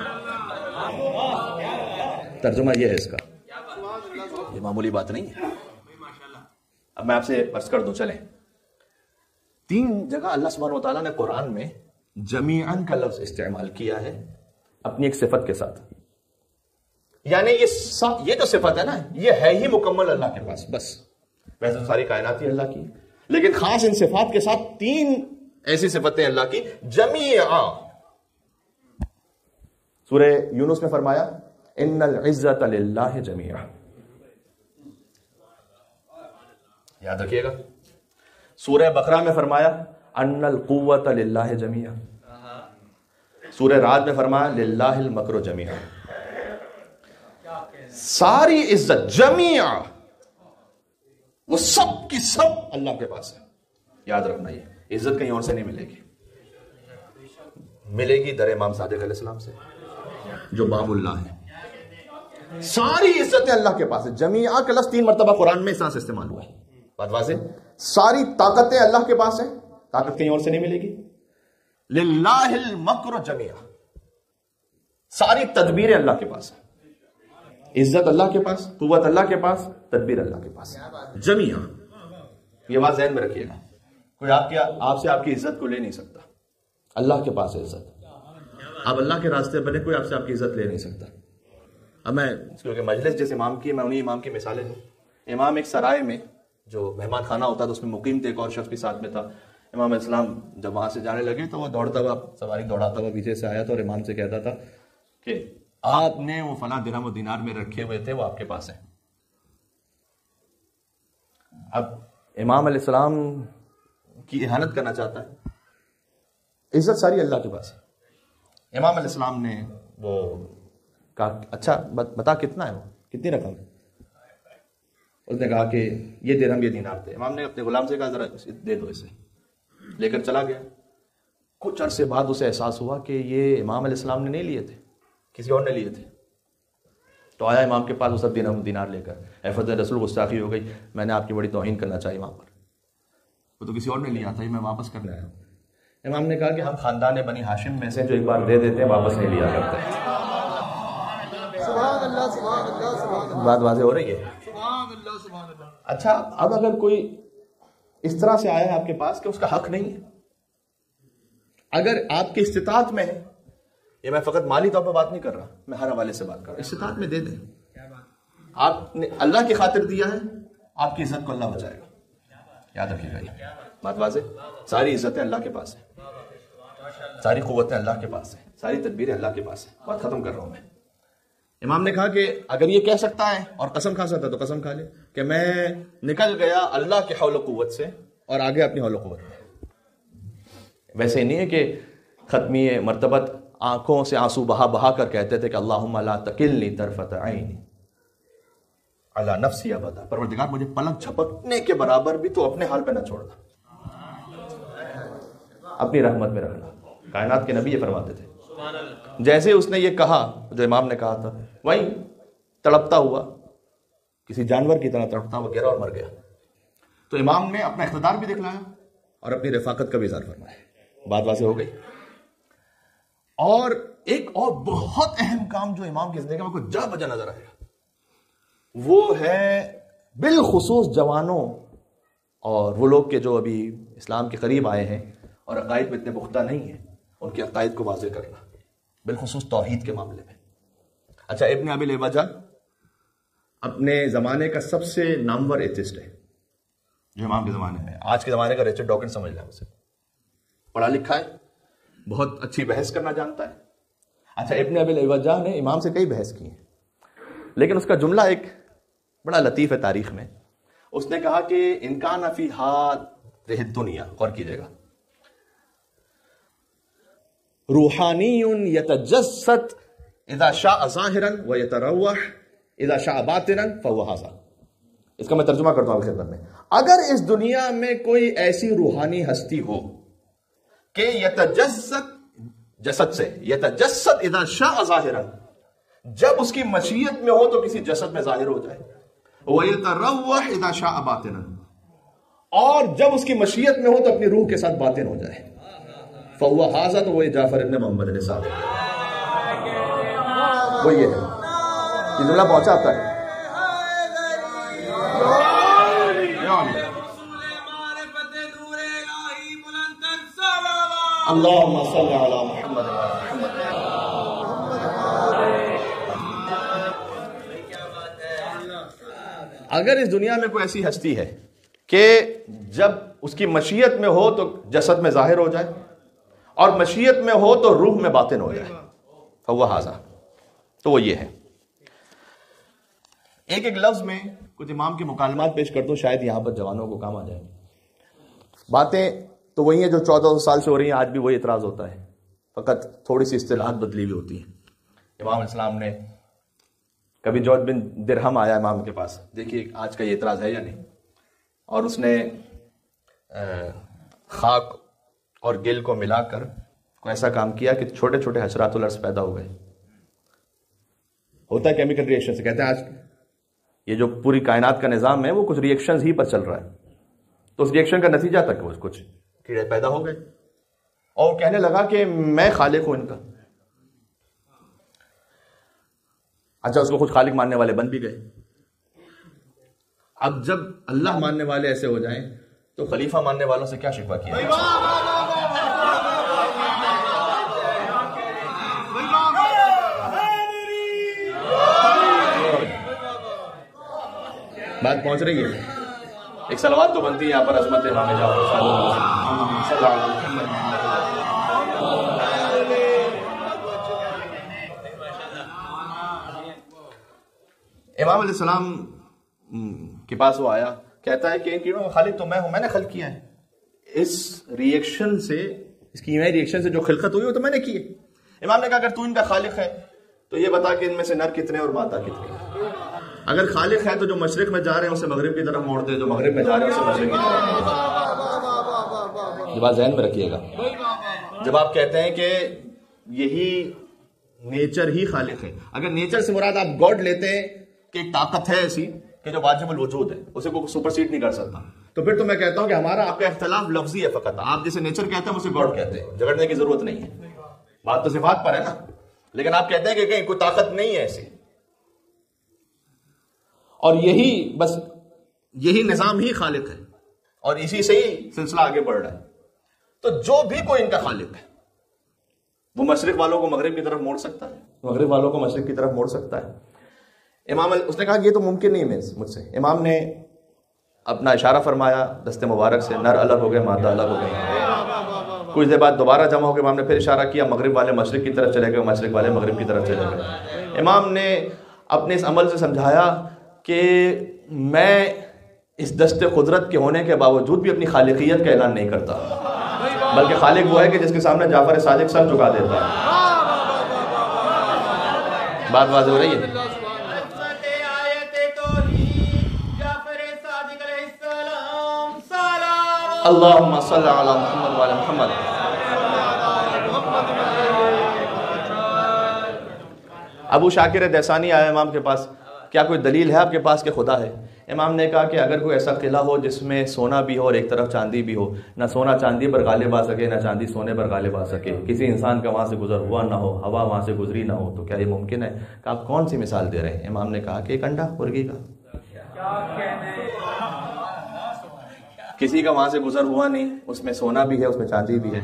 ترجمہ یہ ہے اس کا، یہ معمولی بات نہیں ہے. اب میں آپ سے عرض کر دوں، چلیں 3 جگہ اللہ سبحانہ وتعالیٰ نے قرآن میں جمیعاً کا لفظ استعمال کیا ہے اپنی ایک صفت کے ساتھ. یعنی یہ جو صفت ہے نا یہ ہے ہی مکمل اللہ کے پاس. بس ویسے تو ساری کائنات ہی اللہ کی، لیکن خاص ان صفات کے ساتھ 3 ایسی صفتیں اللہ کی جمیعاً. سورہ یونس میں فرمایا ان العزت للہ جمیعاً، یاد رکھیے گا. سورہ بقرہ میں فرمایا ان القوت للہ جمیعاً. سورہ رعد میں فرمایا للہ المکر جمیعاً. ساری عزت جمیعاً وہ سب کی سب اللہ کے پاس ہے. یاد رکھنا یہ عزت کہیں اور سے نہیں ملے گی، ملے گی در امام صادق علیہ السلام سے جو باب اللہ ہے. ساری عزتیں اللہ کے پاس ہے. جمیعاً کا لفظ 3 مرتبہ قرآن میں اس طرح سے استعمال ہوا ہے. بات واضح. ساری طاقتیں اللہ کے پاس ہیں، طاقت کہیں اور سے نہیں ملے گی. للہ المکر جمیعاً، ساری تدبیریں اللہ کے پاس ہیں. عزت اللہ کے پاس، قوت اللہ کے پاس، تدبیر اللہ کے پاس جمیعاً. یہ بات ذہن میں رکھیے گا. کوئی آپ سے آپ کی عزت کو لے نہیں سکتا. اللہ کے پاس ہے عزت. آپ اللہ کے راستے بنے، کوئی آپ سے آپ کی عزت لے نہیں سکتا. اب میں کیونکہ مجلس جس امام کی، میں انہیں امام کی مثالیں دوں. امام ایک سرائے میں جو مہمان خانہ ہوتا تھا اس میں مقیم تھے، ایک اور شخص بھی ساتھ میں تھا. امام علیہ السلام جب وہاں سے جانے لگے تو وہ دوڑتا ہوا، سواری دوڑاتا ہوا پیچھے سے آیا تھا اور امام سے کہتا تھا کہ آپ نے وہ فلاں درہم و دینار میں رکھے ہوئے تھے، وہ آپ کے پاس ہیں. اب امام علیہ السلام کی اہانت کرنا چاہتا ہے، عزت ساری اللہ کے پاس ہے. امام علیہ السلام نے وہ کہا اچھا بتا کتنا ہے، وہ کتنی رقم ہے؟ اس نے کہا کہ یہ درہم یہ دینار تھے. امام نے اپنے غلام سے کہا ذرا دے دو اسے. لے کر چلا گیا. کچھ عرصے بعد اسے احساس ہوا کہ یہ امام علیہ السلام نے نہیں لیے تھے، کسی اور نے لیے تھے. تو آیا امام کے پاس وہ سب درہم دینار لے کر. حفظ رسول گستاخی ہو گئی، میں نے آپ کی بڑی توہین کرنا چاہی وہاں پر، وہ تو کسی اور نے لیا تھا، یہ میں واپس کرنے آیا ہوں. امام نے کہا کہ ہم خاندان بنی ہاشم میں سے جو ایک بار دے دیتے ہیں واپس نہیں لیا کرتے. سبحان اللہ سبحان اللہ سبحان اللہ. بات واضح ہو رہی ہے؟ سبحان اللہ سبحان اللہ. اچھا اب اگر کوئی اس طرح سے آیا ہے آپ کے پاس کہ اس کا حق نہیں ہے، اگر آپ کی استطاعت میں ہے، یہ میں فقط مالی طور پر بات نہیں کر رہا، میں ہر حوالے سے بات کر رہا ہوں، استطاعت میں دے دیں. آپ نے اللہ کی خاطر دیا ہے، آپ کی عزت کو اللہ بچائے گا. یاد رکھیے گا یہ بات واضح. ساری عزتیں اللہ کے پاس ہیں، ساری قوتیں اللہ کے پاس ہیں، ساری تدبیریں اللہ کے پاس ہیں. بات ختم کر رہا ہوں میں. امام نے کہا کہ اگر یہ کہہ سکتا ہے اور قسم کھا سکتا ہے تو قسم کھا لے کہ میں نکل گیا اللہ کے حول و قوت سے اور آگے اپنی حول و قوت میں. ویسے ہی نہیں ہے کہ ختمی مرتبت آنکھوں سے آنسو بہا بہا کر کہتے تھے کہ اللہم لا تکلنی طرفت عینی علی نفسی ابدا، پروردگار مجھے پلک جھپکنے کے برابر بھی تو اپنے حال پہ نہ چھوڑنا، اپنی رحمت میں رکھنا. کائنات کے نبی یہ فرماتے تھے. جیسے اس نے یہ کہا جو امام نے کہا تھا، وہیں تڑپتا ہوا کسی جانور کی طرح تڑپتا ہوا گرا اور مر گیا. تو امام نے اپنا اقتدار بھی دکھلایا اور اپنی رفاقت کا بھی اظہار فرمایا. بات واضح ہو گئی. اور ایک اور بہت اہم کام جو امام کی زندگی میں کو جا بجا نظر آئے گا، وہ ہے بالخصوص جوانوں اور وہ لوگ کے جو ابھی اسلام کے قریب آئے ہیں اور عقائد میں اتنے پختہ نہیں ہیں، ان کے عقائد کو واضح کرنا، بالخصوص توحید کے معاملے میں. اچھا ابن ابی لیوجہ اپنے زمانے کا سب سے نامور ایتھسٹ ہے جو امام کے زمانے میں. آج کے زمانے کا ریچرڈ ڈاکنز سمجھ لیں اسے. پڑھا لکھا ہے، بہت اچھی بحث کرنا جانتا ہے. اچھا ابن ابی لیوجہ نے امام سے کئی بحث کی ہیں، لیکن اس کا جملہ ایک بڑا لطیف ہے تاریخ میں. اس نے کہا کہ انکان فی ہذہ الدنیا، غور کیجئے گا، روحانی یتجسد اذا شاء ظاہرا ویتروح اذا شاء باطنا فهو ھذا. اس کا میں ترجمہ کرتا ہوں آپ کی خدمت میں. اگر اس دنیا میں کوئی ایسی روحانی ہستی ہو کہ یتجسد، جسد سے، یتجسد اذا شاء ظاہرا، جب اس کی مشیت میں ہو تو کسی جسد میں ظاہر ہو جائے، ویتروح اذا شاء باطنا، اور جب اس کی مشیت میں ہو تو اپنی روح کے ساتھ باطن ہو جائے، فہو ھذا، تو وہ جعفر ابن محمد علیہ السلام. وہ یہ ہے، یہ جملہ پہنچا آپ تک. اللہم صلی علی محمد. اگر اس دنیا میں کوئی ایسی ہستی ہے کہ جب اس کی مشیت میں ہو تو جسد میں ظاہر ہو جائے اور مشیت میں ہو تو روح میں باطن ہو جائے، فہو ھذا، تو وہ یہ ہے. ایک ایک لفظ میں کچھ امام کے مکالمات پیش کرتا ہوں، شاید یہاں پر جوانوں کو کام آ جائیں. باتیں تو وہی ہیں جو 1400 سال سے ہو رہی ہیں، آج بھی وہی اعتراض ہوتا ہے، فقط تھوڑی سی اصطلاحات بدلی ہوئی ہوتی ہیں. امام علیہ السلام نے کبھی جوت بن درہم آیا امام کے پاس، دیکھیے آج کا یہ اعتراض ہے یا نہیں، اور اس نے خاک اور گل کو ملا کر کوئی ایسا کام کیا کہ چھوٹے چھوٹے حشرات الارض پیدا ہو گئے. ہوتا ہے کیمیکل ری ایکشن سے، کہتے ہیں آج یہ جو پوری کائنات کا نظام ہے وہ کچھ ری ایکشنز ہی پر چل رہا ہے، تو اس ری ایکشن کا نتیجہ تک وہ کچھ کیڑے پیدا ہو گئے، اور کہنے لگا کہ میں خالق ہوں ان کا. اچھا اس کو خود خالق ماننے والے بن بھی گئے. اب جب اللہ ماننے والے ایسے ہو جائیں تو خلیفہ ماننے والوں سے کیا شکوہ کیا؟ بات پہنچ رہی ہے. ایک صلوات تو بنتی ہے یہاں پر عظمت امام جعفر صلی اللہ علیہ وسلم. امام علیہ السلام کے پاس وہ آیا، کہتا ہے کہ خالق تو میں ہوں، میں نے خلق کیا ہے، اس ریئیکشن سے، اس کیمیائی ریئیکشن سے جو خلقت ہوئی وہ تو میں نے کی ہے۔ امام نے کہا اگر تو ان کا خالق ہے تو یہ بتا کہ ان میں سے نر کتنے اور مادہ کتنے؟ اگر خالق ہے تو جو مشرق میں جا رہے ہیں اسے مغرب کی طرف موڑ دے، جو مغرب میں جا رہے ہیں اسے مشرق کی طرف موڑ دے۔ یہ بات ذہن میں رکھیے گا، جب آپ کہتے ہیں کہ یہی نیچر ہی خالق ہے، اگر نیچر سے مراد آپ گاڈ لیتے ہیں کہ ایک طاقت ہے ایسی کہ جو واجب الوجود ہے، اسے کوئی سپرسیڈ نہیں کر سکتا، تو پھر تو میں کہتا ہوں کہ ہمارا آپ کا اختلاف لفظی ہے فقط، آپ جسے نیچر کہتے ہیں اسے گاڈ کہتے ہیں، جھگڑنے کی ضرورت نہیں ہے، بات تو صفات پر ہے نا، لیکن آپ کہتے ہیں کہ کہیں کوئی طاقت نہیں ہے ایسی، اور یہی بس یہی نظام ہی خالق ہے اور اسی سے ہی سلسلہ آگے بڑھ رہا ہے، تو جو بھی کوئی ان کا خالق ہے وہ مشرق والوں کو مغرب کی طرف موڑ سکتا ہے، مغرب والوں کو مشرق کی طرف موڑ سکتا ہے۔ امام اس نے کہا کہ یہ تو ممکن نہیں ہے مجھ سے۔ امام نے اپنا اشارہ فرمایا دست مبارک سے، نر الگ ہو گئے، مادہ الگ ہو گئی۔ کچھ دیر بعد دوبارہ جمع ہو گئے، امام نے پھر اشارہ کیا، مغرب والے مشرق کی طرف چلے گئے، مشرق والے مغرب کی طرف چلے گئے۔ امام نے اپنے اس عمل سے سمجھایا کہ میں اس دست قدرت کے ہونے کے باوجود بھی اپنی خالقیت کا اعلان نہیں کرتا، بلکہ خالق وہ ہے کہ جس کے سامنے جعفر صادق سر جھکا دیتا ہے۔ بات واضح ہو رہی ہے؟ اللہم صلی علی محمد وعلی محمد۔ ابو شاکر دیسانی آیا امام کے پاس، کیا کوئی دلیل ہے آپ کے پاس کہ خدا ہے؟ امام نے کہا کہ اگر کوئی ایسا قلعہ ہو جس میں سونا بھی ہو اور ایک طرف چاندی بھی ہو، نہ سونا چاندی پر غالب آ سکے نہ چاندی سونے پر غالب آ سکے، کسی انسان کا وہاں سے گزر ہوا نہ ہو، ہوا وہاں سے گزری نہ ہو، تو کیا یہ ممکن ہے؟ کہ آپ کون سی مثال دے رہے ہیں؟ امام نے کہا کہ ایک انڈا مرغی کا، کسی کا وہاں سے گزر ہوا نہیں، اس میں سونا بھی ہے اس میں چاندی بھی ہے،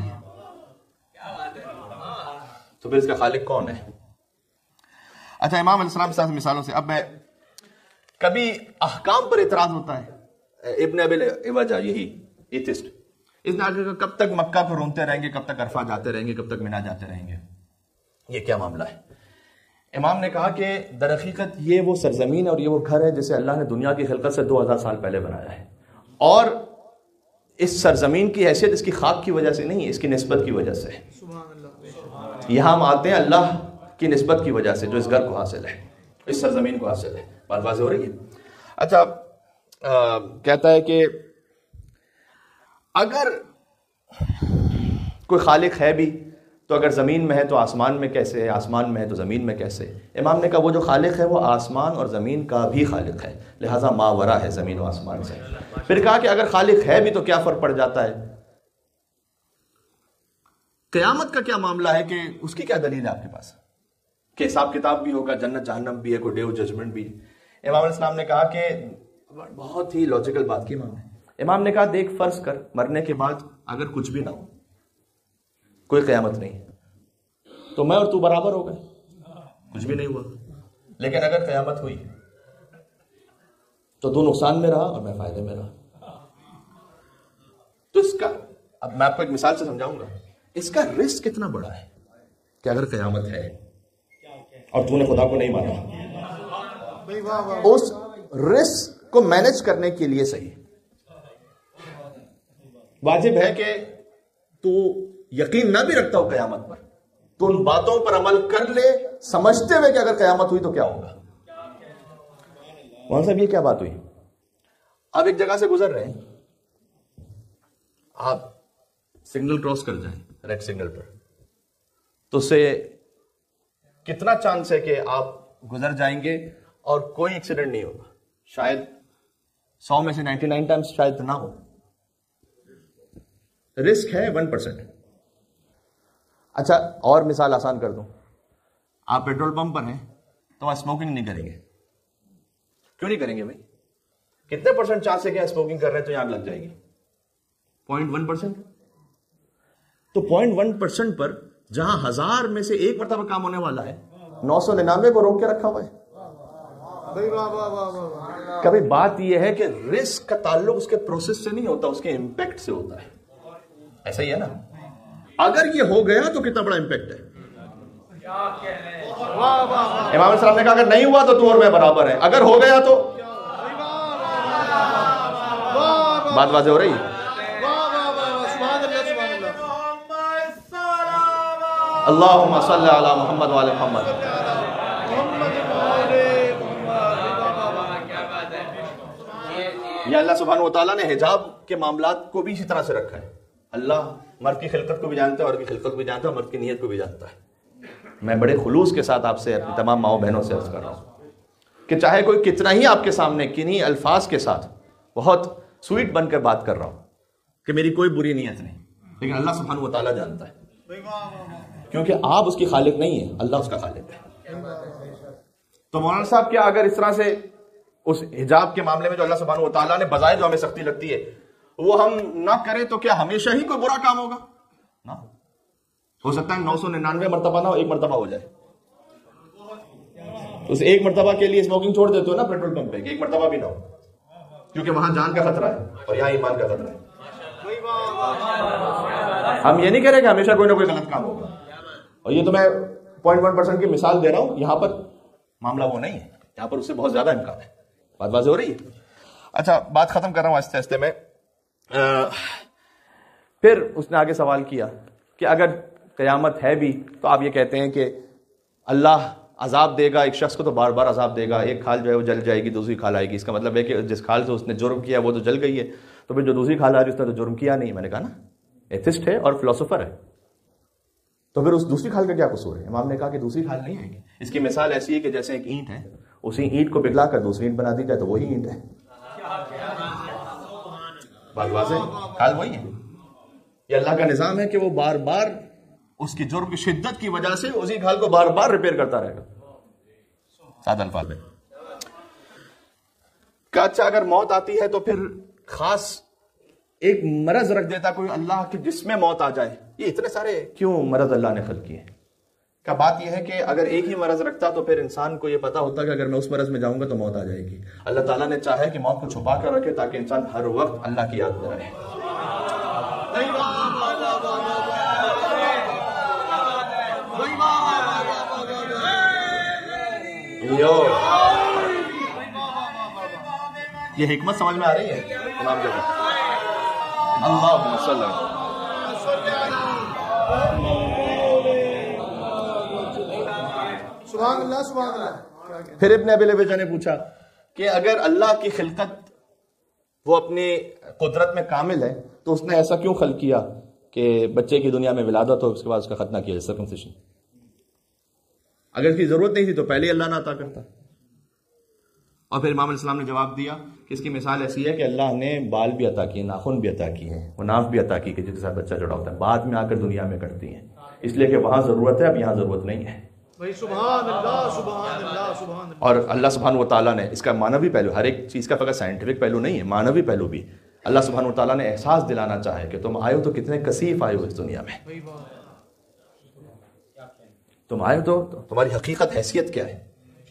تو پھر اس کا خالق کون ہے؟ اچھا، امام علیہ السلام سے مثالوں سے اب میں کبھی احکام پر اعتراض ہوتا ہے۔ ابن ابی عوجہ یہی ایتھسٹ، اس نے آگے کب تک مکہ کو رونتے رہیں گے، کب تک عرفہ جاتے رہیں گے، کب تک مینا جاتے رہیں گے، یہ کیا معاملہ ہے؟ امام نے کہا کہ در حقیقت یہ وہ سرزمین ہے اور یہ وہ گھر ہے جسے اللہ نے دنیا کی خلقت سے 2000 سال پہلے بنایا ہے، اور اس سرزمین کی حیثیت اس کی خاک کی وجہ سے نہیں ہے، اس کی نسبت کی وجہ سے۔ یہاں ہم آتے ہیں اللہ کی نسبت کی وجہ سے، جو اس گھر کو حاصل ہے، اس سرزمین کو حاصل ہے۔ بات واضح ہو رہی ہے؟ اچھا، کہتا ہے کہ اگر کوئی خالق ہے بھی تو اگر زمین میں ہے تو آسمان میں کیسے ہے، آسمان میں ہے تو زمین میں کیسے؟ امام نے کہا وہ جو خالق ہے وہ آسمان اور زمین کا بھی خالق ہے، لہٰذا ماورا ہے زمین و آسمان سے۔ پھر کہا کہ اگر خالق ہے بھی تو کیا فرق پڑ جاتا ہے؟ قیامت کا کیا معاملہ ہے کہ اس کی کیا دلیل ہے آپ کے پاس کہ حساب کتاب بھی ہوگا، جنت جہنم بھی ہے، کوئی ڈے آف ججمنٹ بھی ہے؟ امام علیہ السلام نے کہا کہ بہت ہی لاجیکل بات کی امام نے۔ امام نے کہا دیکھ فرض کر مرنے کے بعد اگر کچھ بھی نہ ہو، کوئی قیامت نہیں، تو میں اور تو برابر ہو گئے، کچھ بھی نہیں ہوا، لیکن اگر قیامت ہوئی تو تو نقصان میں رہا اور میں فائدے میں رہا، تو اس کا اب میں آپ کو ایک مثال سے سمجھاؤں گا، اس کا رسک کتنا بڑا ہے کہ اگر قیامت ہے اور تو نے خدا کو نہیں مانا، اس رسک کو مینج کرنے کے لیے صحیح واجب ہے کہ تو یقین نہ بھی رکھتا ہو قیامت پر، تو ان باتوں پر عمل کر لے سمجھتے ہوئے کہ اگر قیامت ہوئی تو کیا ہوگا۔ مولانا صاحب یہ کیا بات ہوئی؟ آپ ایک جگہ سے گزر رہے ہیں، آپ سگنل کراس کر جائیں ریڈ سگنل پر، تو اس سے کتنا چانس ہے کہ آپ گزر جائیں گے اور کوئی ایکسیڈنٹ نہیں ہوگا؟ شاید 100 میں سے 99 ٹائمز شاید نہ ہو، رسک ہے 1%۔ اچھا، اور مثال آسان کر دوں، آپ پیٹرول پمپ پر ہیں تو آپ اسموکنگ نہیں کریں گے، کیوں نہیں کریں گے بھائی؟ کتنے پرسنٹ چانس ہے کہ اسموکنگ کر رہے ہیں تو یہاں لگ جائے گی؟ 0.1%۔ تو 0.1% پر جہاں 1000 میں سے 1 مرتبہ کام ہونے والا ہے، 999 کو روک کے رکھا ہوا ہے۔ کبھی بات یہ ہے کہ رسک کا تعلق اس کے پروسیس سے نہیں ہوتا، اس کے امپیکٹ سے ہوتا ہے، ایسا ہی ہے نا؟ اگر یہ ہو گیا تو کتنا بڑا امپیکٹ ہے، امام صاحب نے کہا اگر نہیں ہوا تو تو اور میں برابر ہیں، اگر ہو گیا تو بات واضح ہو رہی ہے؟ اللہم صلی علی محمد وعلی محمد. یہ اللہ سبحانہ و تعالیٰ نے حجاب کے معاملات کو بھی اسی طرح سے رکھا ہے. اللہ مرد کی خلقت کو بھی جانتا ہے، عورت کی خلقت کو بھی جانتا ہے، مرد کی نیت کو بھی جانتا ہے. میں بڑے خلوص کے ساتھ آپ سے اپنی تمام ماؤں بہنوں سے عرض کر رہا ہوں کہ چاہے کوئی کتنا ہی آپ کے سامنے کنہیں الفاظ کے ساتھ بہت سویٹ بن کر بات کر رہا ہوں کہ میری کوئی بری نیت نہیں، لیکن اللہ سبحانہ و تعالیٰ جانتا ہے، کیونکہ آپ اس کی خالق نہیں ہیں، اللہ اس کا خالق ہے. تو مولانا صاحب کیا اگر اس طرح سے اس حجاب کے معاملے میں جو اللہ سبحانہ و تعالیٰ نے بظاہر جو ہمیں سختی لگتی ہے وہ ہم نہ کریں تو کیا ہمیشہ ہی کوئی برا کام ہوگا؟ نہ ہو سکتا ہے 999 مرتبہ نہ ہو، ایک مرتبہ ہو جائے. اس ایک مرتبہ کے لیے اسموکنگ چھوڑ دیتے ہو نا پیٹرول پمپ پہ، ایک مرتبہ بھی نہ ہو، کیونکہ وہاں جان کا خطرہ ہے اور یہاں ایمان کا خطرہ ہے. ہم یہ نہیں کہہ رہے کہ ہمیشہ کوئی نہ کوئی غلط کام ہوگا، اور یہ تو میں 0.1% کی مثال دے رہا ہوں. یہاں پر معاملہ وہ نہیں ہے، یہاں پر اس سے بہت زیادہ امکان ہے. بات واضح ہو رہی ہے؟ اچھا، بات ختم کر رہا ہوں آہستہ آہستہ میں. پھر اس نے آگے سوال کیا کہ اگر قیامت ہے بھی تو آپ یہ کہتے ہیں کہ اللہ عذاب دے گا ایک شخص کو تو بار بار عذاب دے گا، ایک کھال جو ہے وہ جل جائے گی، دوسری کھال آئے گی. اس کا مطلب ہے کہ جس کھال سے اس نے جرم کیا وہ تو جل گئی ہے، تو پھر جو دوسری کھال آ رہی اس نے تو جرم کیا نہیں. میں نے کہا نا ایتھسٹ ہے اور فلسفر ہے، تو پھر اس دوسری کھال کا کیا قصور ہے؟ امام نے کہا کہ دوسری کھال نہیں آئے گی. اس کی مثال ایسی ہے کہ جیسے ایک اینٹ ہے، اسی اینٹ کو پگھلا کر دوسری اینٹ بنا دی جائے تو وہی اینٹ ہے. بات واضح، کھال وہی ہے. یہ اللہ کا نظام ہے کہ وہ بار بار اس کی جرم کی شدت کی وجہ سے اسی کھال کو بار بار ریپیئر کرتا رہے گا. سادہ الفاظ میں کہ اچھا اگر موت آتی ہے تو پھر خاص ایک مرض رکھ دیتا کوئی اللہ کہ جس میں موت آ جائے. یہ اتنے سارے کیوں مرض اللہ نے خلق کیے؟ کا بات یہ ہے کہ اگر ایک ہی مرض رکھتا تو پھر انسان کو یہ پتا ہوتا کہ اگر میں اس مرض میں جاؤں گا تو موت آ جائے گی. اللہ تعالیٰ نے چاہا کہ موت کو چھپا کر رکھے تاکہ انسان ہر وقت اللہ کی یاد میں رہے. یہ حکمت سمجھ میں آ رہی ہے امام جب اللہم صلی اللہ. سبحان اللہ سبحان اللہ. پھر ابن ابی لبیجہ نے پوچھا کہ اگر اللہ کی خلقت وہ اپنی قدرت میں کامل ہے تو اس نے ایسا کیوں خلق کیا کہ بچے کی دنیا میں ولادت ہو اس کے بعد اس کا ختنہ کیا، سرکمسیشن؟ اگر اس کی ضرورت نہیں تھی تو پہلے ہی اللہ نہ عطا کرتا. اور پھر امام علیہ السلام نے جواب دیا کہ اس کی مثال ایسی ہے کہ اللہ نے بال بھی عطا کیے، ناخن بھی عطا کیے ہیں، وہ ناف بھی عطا کی کہ جس کے ساتھ بچہ جڑا ہوتا ہے، بعد میں آ کر دنیا میں کٹتی ہیں، اس لیے کہ وہاں ضرورت ہے، اب یہاں ضرورت نہیں ہے. سبحان اللہ سبحان اللہ سبحان اللہ. اور اللہ سبحانہ و تعالیٰ نے اس کا معنوی پہلو، ہر ایک چیز کا فقط سائنٹیفک پہلو نہیں ہے، معنوی پہلو بھی اللہ سبحانہ و تعالیٰ نے احساس دلانا چاہے کہ تم آئے ہو تو کتنے کثیف آئے ہو اس دنیا میں، تم آئے ہو تو تمہاری حقیقت حیثیت کیا ہے.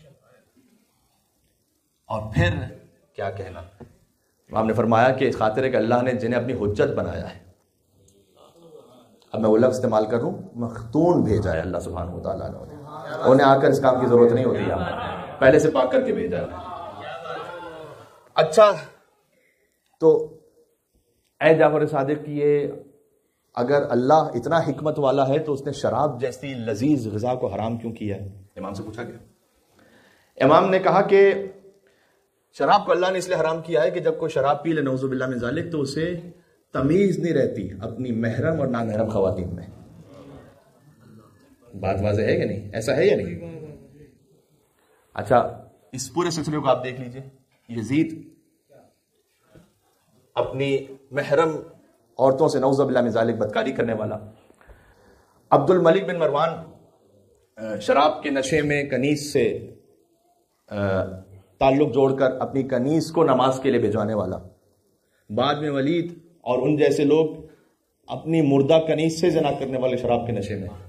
اور پھر کیا کہنا، امام نے فرمایا کہ اس خاطر ہے کہ اللہ نے جنہیں اپنی حجت بنایا ہے، اب میں وہ لفظ استعمال کروں، مختون بھیجا ہے اللہ سبحانہ و تعالیٰ نے انہیں آ کر اس کام کی ضرورت نہیں ہوتی ہے، پہلے سے پاک کر کے بھیجا ہے. اچھا تو اے جعفر صادق، یہ اگر اللہ اتنا حکمت والا ہے تو اس نے شراب جیسی لذیذ غذا کو حرام کیوں کیا ہے؟ امام سے پوچھا گیا. امام نے کہا کہ شراب کو اللہ نے اس لیے حرام کیا ہے کہ جب کوئی شراب پی لے نعوذ باللہ من ذالک تو اسے تمیز نہیں رہتی اپنی محرم اور نامحرم خواتین میں. بات واضح ہے کہ نہیں؟ ایسا ہے یا نہیں؟ اچھا اس پورے سلسلے کو آپ دیکھ لیجئے. یزید اپنی محرم عورتوں سے نعوذ باللہ من ذالک بدکاری کرنے والا. عبد الملک بن مروان شراب کے نشے میں کنیز سے تعلق جوڑ کر اپنی کنیز کو نماز کے لیے بھجوانے والا. بعد میں ولید اور ان جیسے لوگ اپنی مردہ کنیز سے زنا کرنے والے شراب کے نشے میں.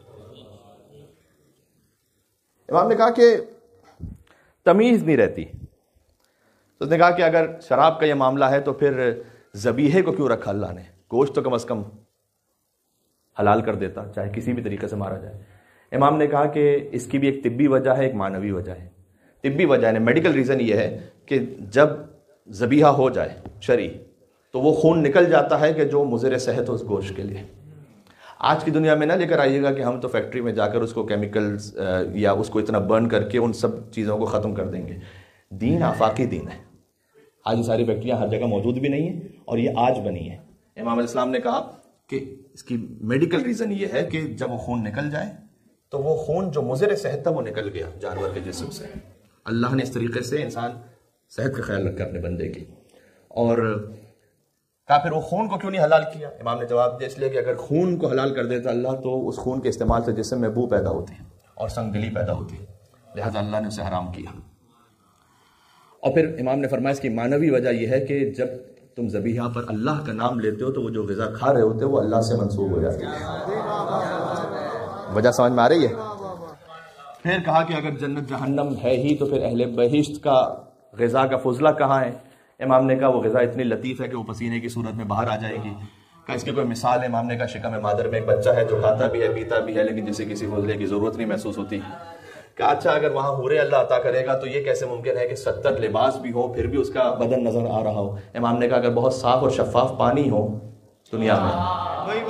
امام نے کہا کہ تمیز نہیں رہتی. تو اس نے کہا کہ اگر شراب کا یہ معاملہ ہے تو پھر ذبیحے کو کیوں رکھا اللہ نے؟ گوشت تو کم از کم حلال کر دیتا، چاہے کسی بھی طریقے سے مارا جائے. امام نے کہا کہ اس کی بھی ایک طبی وجہ ہے، ایک معنوی وجہ ہے۔ طبی وجہ ہے، میڈیکل ریزن یہ ہے کہ جب ذبیحہ ہو جائے شرعی تو وہ خون نکل جاتا ہے کہ جو مضر صحت ہو اس گوشت کے لیے۔ آج کی دنیا میں نہ لے کر آئیے گا کہ ہم تو فیکٹری میں جا کر اس کو کیمیکلز یا اس کو اتنا برن کر کے ان سب چیزوں کو ختم کر دیں گے۔ دین آفاقی دین ہے۔ آج یہ ساری فیکٹریاں ہر جگہ موجود بھی نہیں ہیں اور یہ آج بنی ہے۔ امام علیہ السلام نے کہا کہ اس کی میڈیکل ریزن یہ ہے کہ جب وہ خون نکل جائے تو وہ خون جو مضر صحت تھا وہ نکل گیا جانور کے جسم سے۔ اللہ نے اس طریقے سے انسان صحت کا خیال رکھا اپنے بندے کی، اور کہا پھر وہ خون کو کیوں نہیں حلال کیا؟ امام نے جواب دیا اس لیے کہ اگر خون کو حلال کر دیتا اللہ تو اس خون کے استعمال سے جسم میں بو پیدا ہوتی اور سنگ دلی پیدا ہوتی، لہذا اللہ نے اسے حرام کیا۔ اور پھر امام نے فرمایا اس کی معنوی وجہ یہ ہے کہ جب تم ذبیحہ پر اللہ کا نام لیتے ہو تو وہ جو غذا کھا رہے ہوتے وہ اللہ سے منسوب ہو جاتی ہے۔ وجہ سمجھ میں آ رہی ہے؟ پھر کہا کہ اگر جنت جہنم ہے ہی تو پھر اہل بہشت کا غذا کا فضلہ کہاں ہے؟ امام نے کہا وہ غذا اتنی لطیف ہے کہ وہ پسینے کی صورت میں باہر آ جائے گی۔ کہا اس کی کوئی مثال ہے؟ امام نے کہا شکم مادر میں ایک بچہ ہے جو کھاتا بھی ہے پیتا بھی ہے لیکن جسے کسی فضلے کی ضرورت نہیں محسوس ہوتی۔ کہا اچھا اگر وہاں حورے اللہ عطا کرے گا تو یہ کیسے ممکن ہے کہ 70 لباس بھی ہو پھر بھی اس کا بدن نظر آ رہا ہو؟ امام نے کہا اگر بہت صاف اور شفاف پانی ہو دنیا میں،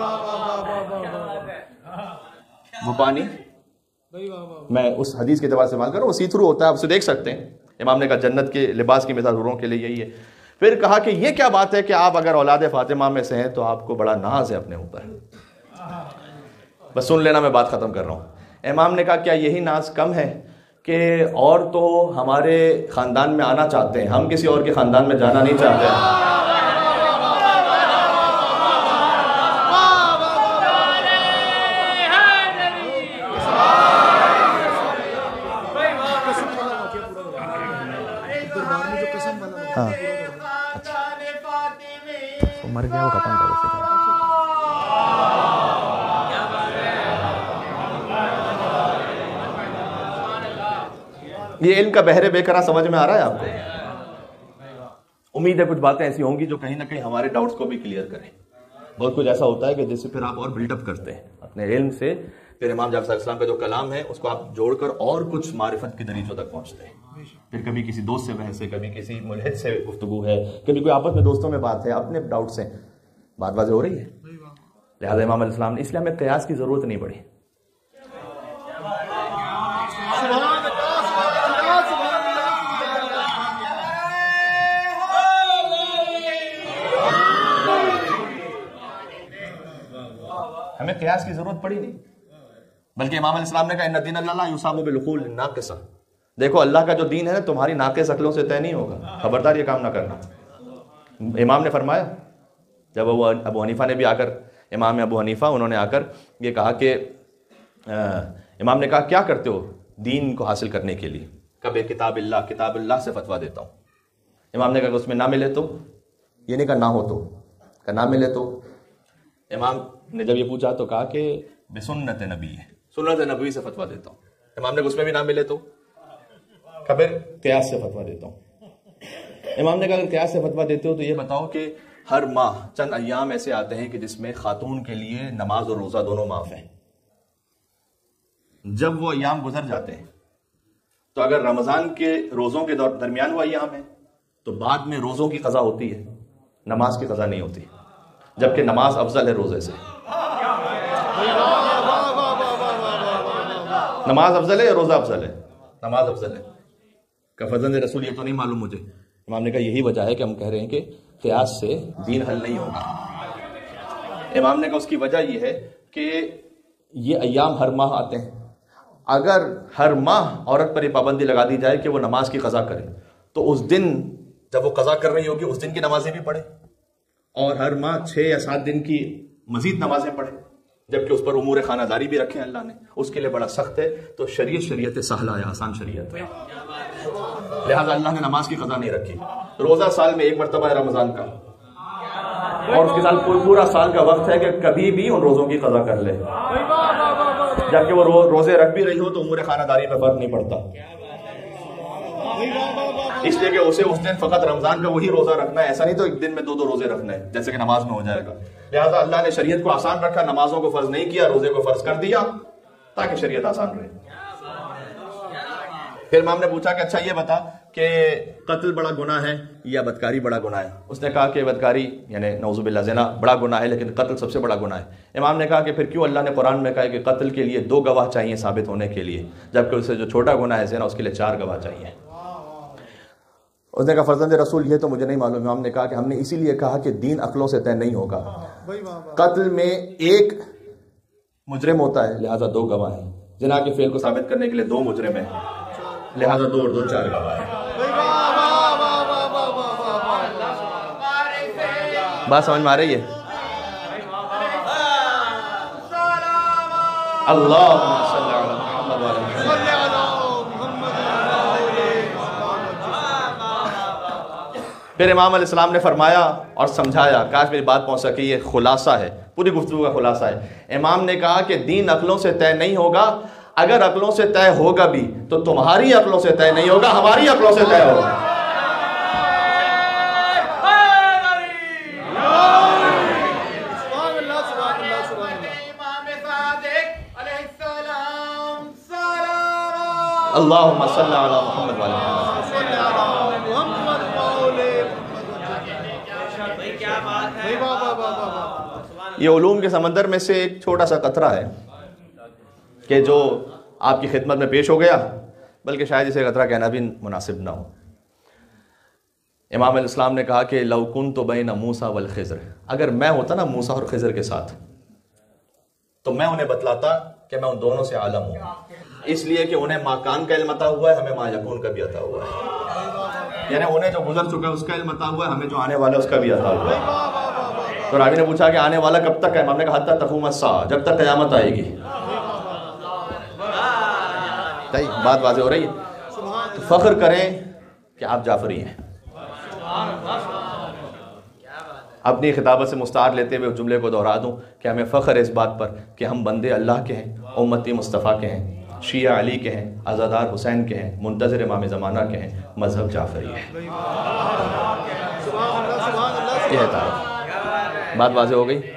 وہ پانی میں اس حدیث کے اعتبار سے استعمال کروں وہ سی تھرو ہوتا ہے، آپ اسے دیکھ سکتے ہیں۔ امام نے کہا جنت کے لباس کی مثال حوروں کے لیے یہی ہے۔ پھر کہا کہ یہ کیا بات ہے کہ آپ اگر اولاد فاطمہ میں سے ہیں تو آپ کو بڑا ناز ہے اپنے اوپر۔ بس سن لینا، میں بات ختم کر رہا ہوں۔ امام نے کہا کیا یہی ناز کم ہے کہ اور تو ہمارے خاندان میں آنا چاہتے ہیں، ہم کسی اور کے خاندان میں جانا نہیں چاہتے۔ مر گیا وہ ختم کر اسے۔ یہ علم کا بحر بے قرار سمجھ میں آ رہا ہے آپ کو؟ امید ہے کچھ باتیں ایسی ہوں گی جو کہیں نہ کہیں ہمارے ڈاؤٹس کو بھی کلیئر کریں۔ بہت کچھ ایسا ہوتا ہے کہ جس سے پھر آپ اور بلڈ اپ کرتے ہیں اپنے علم سے، پھر امام جعفر علیہ السلام کا جو کلام ہے اس کو آپ جوڑ کر اور کچھ معرفت کے دریچوں تک پہنچتے ہیں۔ پھر کبھی کسی دوست سے بحث ہے، کبھی کسی ملحد سے گفتگو ہے، کبھی کوئی آپس میں دوستوں میں بات ہے، اپنے ڈاؤٹ سے بات واضح ہو رہی ہے۔ لہٰذا امام علیہ السلام نے اس لیے ہمیں قیاس کی ضرورت نہیں پڑی۔ ہمیں قیاس کی ضرورت پڑی نہیں، بلکہ امام علیہ السلام نے کہا ان الدین اللہ یصاب بالعقول الناقصہ، دیکھو اللہ کا جو دین ہے نا تمہاری ناقص عقلوں سے طے نہیں ہوگا، خبردار یہ کام نہ کرنا۔ امام نے فرمایا، جب ابو حنیفہ نے بھی آ کر، امام ابو حنیفہ انہوں نے آ کر یہ کہا کہ امام نے کہا کیا کرتے ہو دین کو حاصل کرنے کے لیے؟ کبھی کتاب اللہ سے فتویٰ دیتا ہوں۔ امام نے کہا کہ اس میں نہ ملے تو، یہ نہیں کہا نہ ہو تو، کہ نہ ملے تو۔ امام نے جب یہ پوچھا تو کہا کہ بسنت نبی ہے، سنت نبوی سے فتویٰ دیتا ہوں۔ امام نے کہا اس میں بھی نہ ملے تو، خبر قیاس سے فتویٰ دیتا ہوں۔ امام نے کہا اگر قیاس سے فتویٰ دیتے ہو تو یہ بتاؤ کہ ہر ماہ چند ایام ایسے آتے ہیں کہ جس میں خاتون کے لیے نماز اور روزہ دونوں معاف ہیں، جب وہ ایام گزر جاتے ہیں تو اگر رمضان کے روزوں کے درمیان وہ ایام ہیں تو بعد میں روزوں کی قضا ہوتی ہے، نماز کی قضا نہیں ہوتی، جبکہ نماز افضل ہے روزے سے۔ نماز افضل ہے یا روزہ افضل ہے؟ نماز افضل ہے۔ کہ فرزند رسول یہ تو نہیں معلوم مجھے۔ امام نے کہا یہی وجہ ہے کہ ہم کہہ رہے ہیں کہ قیاس سے دین حل نہیں ہوگا۔ امام نے کہا اس کی وجہ یہ ہے کہ یہ ایام ہر ماہ آتے ہیں، اگر ہر ماہ عورت پر یہ پابندی لگا دی جائے کہ وہ نماز کی قضا کرے تو اس دن جب وہ قضا کر رہی ہوگی اس دن کی نمازیں بھی پڑھے، اور ہر ماہ 6 یا 7 دن کی مزید نمازیں پڑھے، جبکہ اس پر امور خانہ داری بھی رکھے اللہ نے، اس کے لیے بڑا سخت ہے۔ تو شریعت سہلہ ہے، آسان شریعت ہے، لہذا اللہ نے نماز کی قضا نہیں رکھی۔ روزہ سال میں 1 مرتبہ ہے رمضان کا، اور اس کے ساتھ پورا سال کا وقت ہے کہ کبھی بھی ان روزوں کی قضا کر لے، جبکہ وہ روزے رکھ بھی رہی ہو تو امور خانہ داری پہ فرق نہیں پڑتا، اس لیے کہ اسے اس دن فقط رمضان کا وہی روزہ رکھنا ہے، ایسا نہیں تو ایک دن میں 2 روزے رکھنا ہے جیسے کہ نماز میں ہو جائے گا۔ لہٰذا اللہ نے شریعت کو آسان رکھا، نمازوں کو فرض نہیں کیا، روزے کو فرض کر دیا تاکہ شریعت آسان رہے. پھر امام نے پوچھا کہ اچھا یہ بتا کہ قتل بڑا گناہ ہے یا بدکاری بڑا گناہ ہے؟ اس نے کہا کہ بدکاری یعنی نعوذ باللہ زنا بڑا گناہ ہے، لیکن قتل سب سے بڑا گناہ ہے. امام نے کہا کہ پھر کیوں اللہ نے قرآن میں کہا کہ قتل کے لیے 2 گواہ چاہیے ثابت ہونے کے لیے، جبکہ اسے جو چھوٹا گناہ ہے زنا اس کے لیے 4 گواہ چاہیے؟ اس نے کہا فرزند رسول یہ تو مجھے نہیں معلوم. امام نے کہا کہ ہم نے اسی لیے کہا کہ دین عقلوں سے طے نہیں ہوگا. قتل میں ایک مجرم ہوتا ہے لہذا 2 گواہ ہیں، زنا کے فعل کو ثابت کرنے کے لیے 2 مجرم ہیں لہذا 2 اور 2 4 گواہ ہیں. بات سمجھ میں آ رہی ہے؟ اللہم صلی علی محمد وعلی محمد. پھر امام علیہ السلام نے فرمایا اور سمجھایا، کاش میری بات پہنچ سکی، یہ خلاصہ ہے، پوری گفتگو کا خلاصہ ہے. امام نے کہا کہ دین عقلوں سے طے نہیں ہوگا، اگر عقلوں سے طے ہوگا بھی تو تمہاری عقلوں سے طے نہیں ہوگا، ہماری عقلوں سے طے ہوگا. اللہم صلی علی محمد وعلی محمد. یہ علوم کے سمندر میں سے ایک چھوٹا سا قطرہ ہے کہ جو آپ کی خدمت میں پیش ہو گیا، بلکہ شاید اسے قطرہ کہنا بھی مناسب نہ ہو. امام علیہ السلام نے کہا کہ لو کنت بین موسیٰ والخضر، اگر میں ہوتا نا موسیٰ اور خضر کے ساتھ تو میں انہیں بتلاتا کہ میں ان دونوں سے عالم ہوں، اس لیے کہ انہیں ما کان کا علم عطا ہوا ہے، ہمیں ما یکون کا بھی عطا ہوا ہے. یعنی انہیں جو گزر چکا ہے اس کا علم عطا ہوا ہے، ہمیں جو آنے والا ہے اس کا بھی عطا ہوا ہے. تو راوی نے پوچھا کہ آنے والا کب تک ہے؟ امام نے کہا حتی تقوم الساعہ، جب تک قیامت آئے گی. بات واضح ہو رہی ہے؟ تو فخر کریں کہ آپ جعفری ہیں. اپنی خطابت سے مستعار لیتے ہوئے جملے کو دہرا دوں کہ ہمیں فخر ہے اس بات پر کہ ہم بندے اللہ کے ہیں، امتی مصطفیٰ کے ہیں، شیعہ علی کے ہیں، عزادار حسین کے ہیں، منتظر امام زمانہ کے ہیں، مذہب جعفری ہے. یہ ہے بات واضح ہو گئی.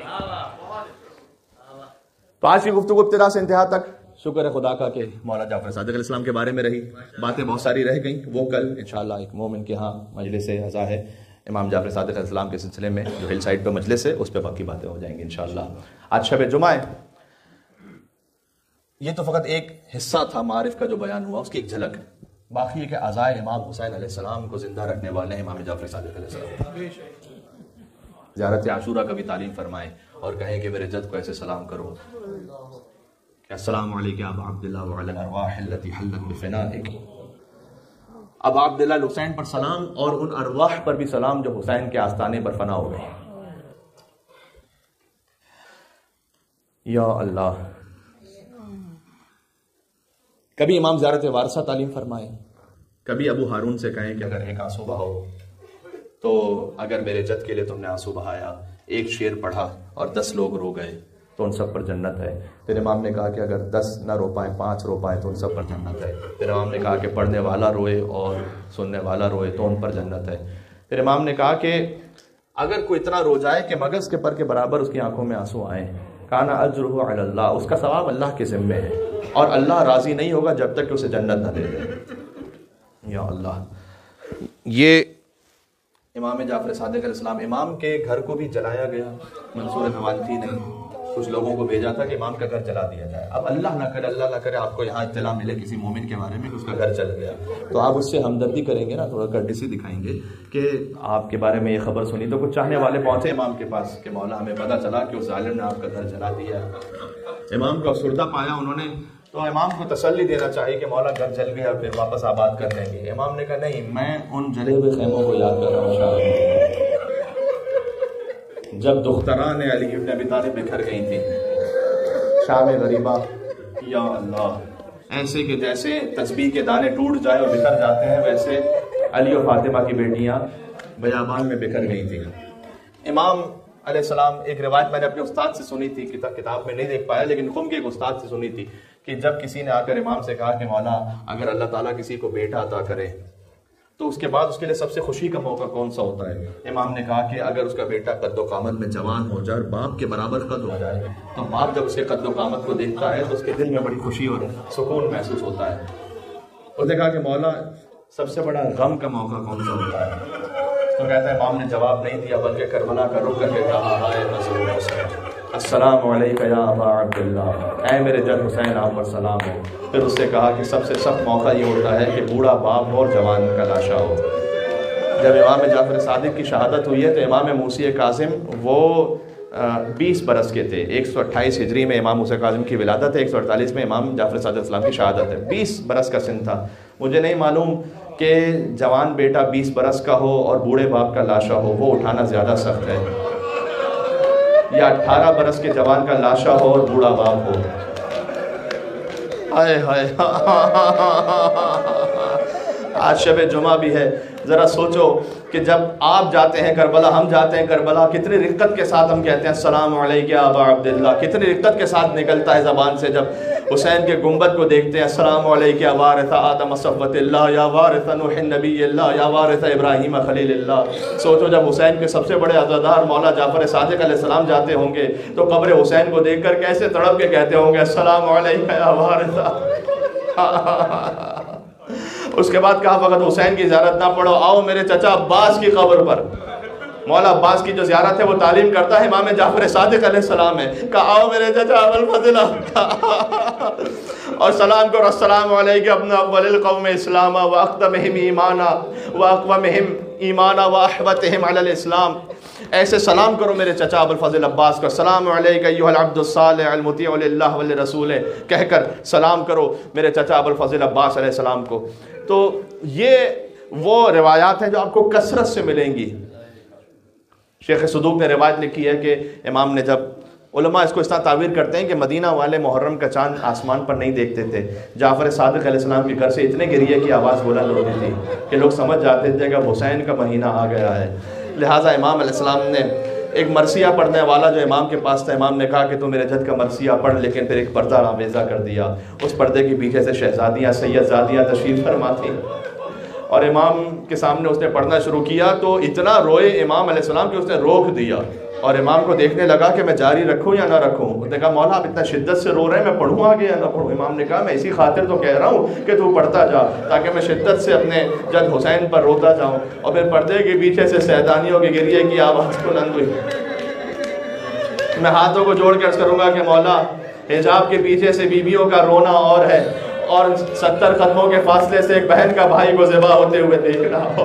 تو آج کی گفتگو ابتدا سے انتہا تک شکر ہے خدا کا کہ مولانا جعفر صادق علیہ السلام کے بارے میں رہی. باتیں بہت ساری رہ گئیں، وہ کل انشاءاللہ ایک مومن کے ہاں مجلس عزا ہے امام جعفر صادق علیہ السلام کے سلسلے میں، جو ہل سائٹ پہ مجلس ہے اس پہ باقی باتیں ہو جائیں گی انشاءاللہ. آج شب جمعہ ہے. یہ تو فقط ایک حصہ تھا معارف کا جو بیان ہوا، اس کی ایک جھلک. باقی ہے کہ عزائے امام حسین علیہ السلام کو زندہ رکھنے والے ہیں امام جعفر صادق علیہ السلام. زیارت عاشورہ کا بھی تعلیم فرمائیں اور کہیں کہ میرے جد کو ایسے سلام کرو کہ السلام علیکم ابا عبداللہ وعلی الارواح التي حلت بفنائک. ابا عبداللہ حسین پر سلام اور ان ارواح پر بھی سلام جو حسین کے آستانے پر فنا ہو گئے. یا اللہ. کبھی امام زیارت وارثہ تعلیم فرمائیں، کبھی ابو ہارون سے کہیں کہ اگر ایک آنسو بہاؤ تو اگر میرے جد کے لیے تم نے آنسو بہایا، ایک شعر پڑھا اور 10 لوگ رو گئے تو ان سب پر جنت ہے. پھر امام نے کہا کہ اگر 10 نہ رو پائیں 5 رو پائیں تو ان سب پر جنت ہے. پھر امام نے کہا کہ پڑھنے والا روئے اور سننے والا روئے تو ان پر جنت ہے. پھر امام نے کہا کہ اگر کوئی اتنا رو جائے کہ مغز کے پر کے برابر اس کی آنکھوں میں آنسو آئیں، کانا اجرہ علی اللہ، اس کا ثواب اللہ کے ذمے ہے اور اللہ راضی نہیں ہوگا جب تک کہ اسے جنت نہ دے دے. یا اللہ. یہ امام جعفر صادق علیہ السلام، امام کے گھر کو بھی جلایا گیا، منصور حوال تھی نہیں، کچھ لوگوں کو بھیجا تھا کہ امام کا گھر جلا دیا جائے. اب اللہ نہ کرے آپ کو یہاں اطلاع ملے کسی مومن کے بارے میں کہ اس کا گھر جل گیا، تو آپ اس سے ہمدردی کریں گے نا، تھوڑا کرٹیسی دکھائیں گے کہ آپ کے بارے میں یہ خبر سنی. تو کچھ چاہنے والے پہنچے امام کے پاس کہ مولا ہمیں پتہ چلا کہ اس ظالم نے آپ کا گھر جلا دیا. امام کا افسردہ پایا انہوں نے، تو امام کو تسلی دینا چاہیے کہ مولا گھر جل گیا پھر واپس آباد کر لیں گے. امام نے کہا نہیں، میں ان جلے ہوئے خیموں کو یاد کر رہا ہوں شاہ جب دختران علی ابن ابی طالب بکھر گئی تھی شام غریبہ. یا اللہ. ایسے کہ جیسے تسبیح کے دانے ٹوٹ جائے اور بکھر جاتے ہیں، ویسے علی و فاطمہ کی بیٹیاں بیابان میں بکھر گئی تھیں. امام علیہ السلام، ایک روایت میں نے اپنے استاد سے سنی تھی، کتاب میں نہیں دیکھ پایا لیکن قم کے ایک استاد سے سنی تھی کہ جب کسی نے آ کر امام سے کہا کہ مولا اگر اللہ تعالیٰ کسی کو بیٹا عطا کرے تو اس کے بعد اس کے لیے سب سے خوشی کا موقع کون سا ہوتا ہے؟ امام نے کہا کہ اگر اس کا بیٹا قد و قامت میں جوان ہو جائے اور باپ کے برابر قد ہو جائے تو باپ جب اس کے قد و قامت کو دیکھتا ہے تو اس کے دل میں بڑی خوشی اور سکون محسوس ہوتا ہے۔ اس نے کہا کہ مولا سب سے بڑا غم کا موقع کون سا ہوتا ہے؟ تو کہتا ہے امام نے جواب نہیں دیا بلکہ کربلا کا رخ کر کے کہا ہائے مظلوم حسین، السلام علیکہ یا ابا عبداللہ، اے میرے جد حسین آپ پر سلام ہو۔ پھر اس سے کہا کہ سب سے سخت موقع یہ ہوتا ہے کہ بوڑھا باپ اور جوان کا لاشا ہو۔ جب امام جعفر صادق کی شہادت ہوئی ہے تو امام موسی کاظم وہ 20 برس کے تھے۔ 128 ہجری میں امام موسی کاظم کی ولادت ہے، 148 میں امام جعفر صادق السلام کی شہادت ہے۔ 20 برس کا سن تھا۔ مجھے نہیں معلوم کہ جوان بیٹا 20 برس کا ہو اور بوڑھے باپ کا لاشا ہو، وہ اٹھانا زیادہ سخت ہے، یا 18 برس کے جوان کا لاشا ہو اور بوڑھا باپ ہو۔ ہائے ہائے آج شب جمعہ بھی ہے، ذرا سوچو کہ جب آپ جاتے ہیں کربلا، ہم جاتے ہیں کربلا، کتنی رقت کے ساتھ ہم کہتے ہیں السلام علیکہ یا ابا عبداللہ، کتنی رقت کے ساتھ نکلتا ہے زبان سے۔ جب حسین کے گنبد کو دیکھتے ہیں السلام علیکہ یا وارث آدم صفوت اللہ، یا وارث نوح نبی اللہ، یا وارث ابراہیم خلیل اللہ۔ سوچو جب حسین کے سب سے بڑے عزادار مولا جعفر صادق علیہ السلام جاتے ہوں گے تو قبر حسین کو دیکھ کر کیسے تڑپ کے کہتے ہوں گے السلام علیکہ یا وارث۔ اس کے بعد کہا فقط حسین کی زیارت نہ پڑھو، آؤ میرے چچا عباس کی قبر پر۔ مولا عباس کی جو زیارت ہے وہ تعلیم کرتا ہے امام جعفر صادق علیہ السلام ہے، کہا آؤ میرے چچا ابوالفضل اور سلام کرو السلام علیکم ابن اول القوم اسلاما واقدمہم ایمانا واقومہم ایمانا واحوتہم علی الاسلام۔ ایسے سلام کرو میرے چچا ابوالفضل عباس کو، السلام علیکہ ایھا العبد الصالح المطیع للہ ولرسولہ کہہ کر سلام کرو میرے چچا ابوالفضل عباس علیہ السلام کو۔ تو یہ وہ روایات ہیں جو آپ کو کثرت سے ملیں گی۔ شیخ صدوق نے روایت لکھی ہے کہ امام نے جب، علماء اس کو اس طرح تعبیر کرتے ہیں کہ مدینہ والے محرم کا چاند آسمان پر نہیں دیکھتے تھے، جعفر صادق علیہ السلام کے گھر سے اتنے گریے کی آواز بلند ہوتی تھی کہ لوگ سمجھ جاتے تھے کہ اب حسین کا مہینہ آ گیا ہے۔ لہٰذا امام علیہ السلام نے ایک مرثیہ پڑھنے والا جو امام کے پاس تھا، امام نے کہا کہ تو میرے جد کا مرثیہ پڑھ، لیکن پھر ایک پردہ آویزہ کر دیا۔ اس پردے کے پیچھے سے شہزادیاں سید زادیاں تشریف فرما تھیں اور امام کے سامنے اس نے پڑھنا شروع کیا تو اتنا روئے امام علیہ السلام کہ اس نے روک دیا اور امام کو دیکھنے لگا کہ میں جاری رکھوں یا نہ رکھوں۔ اس نے کہا مولا آپ اتنا شدت سے رو رہے ہیں، میں پڑھوں آگے یا نہ پڑھوں؟ امام نے کہا میں اسی خاطر تو کہہ رہا ہوں کہ تو پڑھتا جا تاکہ میں شدت سے اپنے جد حسین پر روتا جاؤں۔ اور پھر پردے کے پیچھے سے سیدانیوں کے گریے کی آواز بلند ہوئی۔ میں ہاتھوں کو جوڑ کے عرض کروں گا کہ مولا حجاب کے پیچھے سے بیویوں کا رونا اور ہے، اور 70 قدموں کے فاصلے سے ایک بہن کا بھائی کو ذبح ہوتے ہوئے دیکھنا ہو۔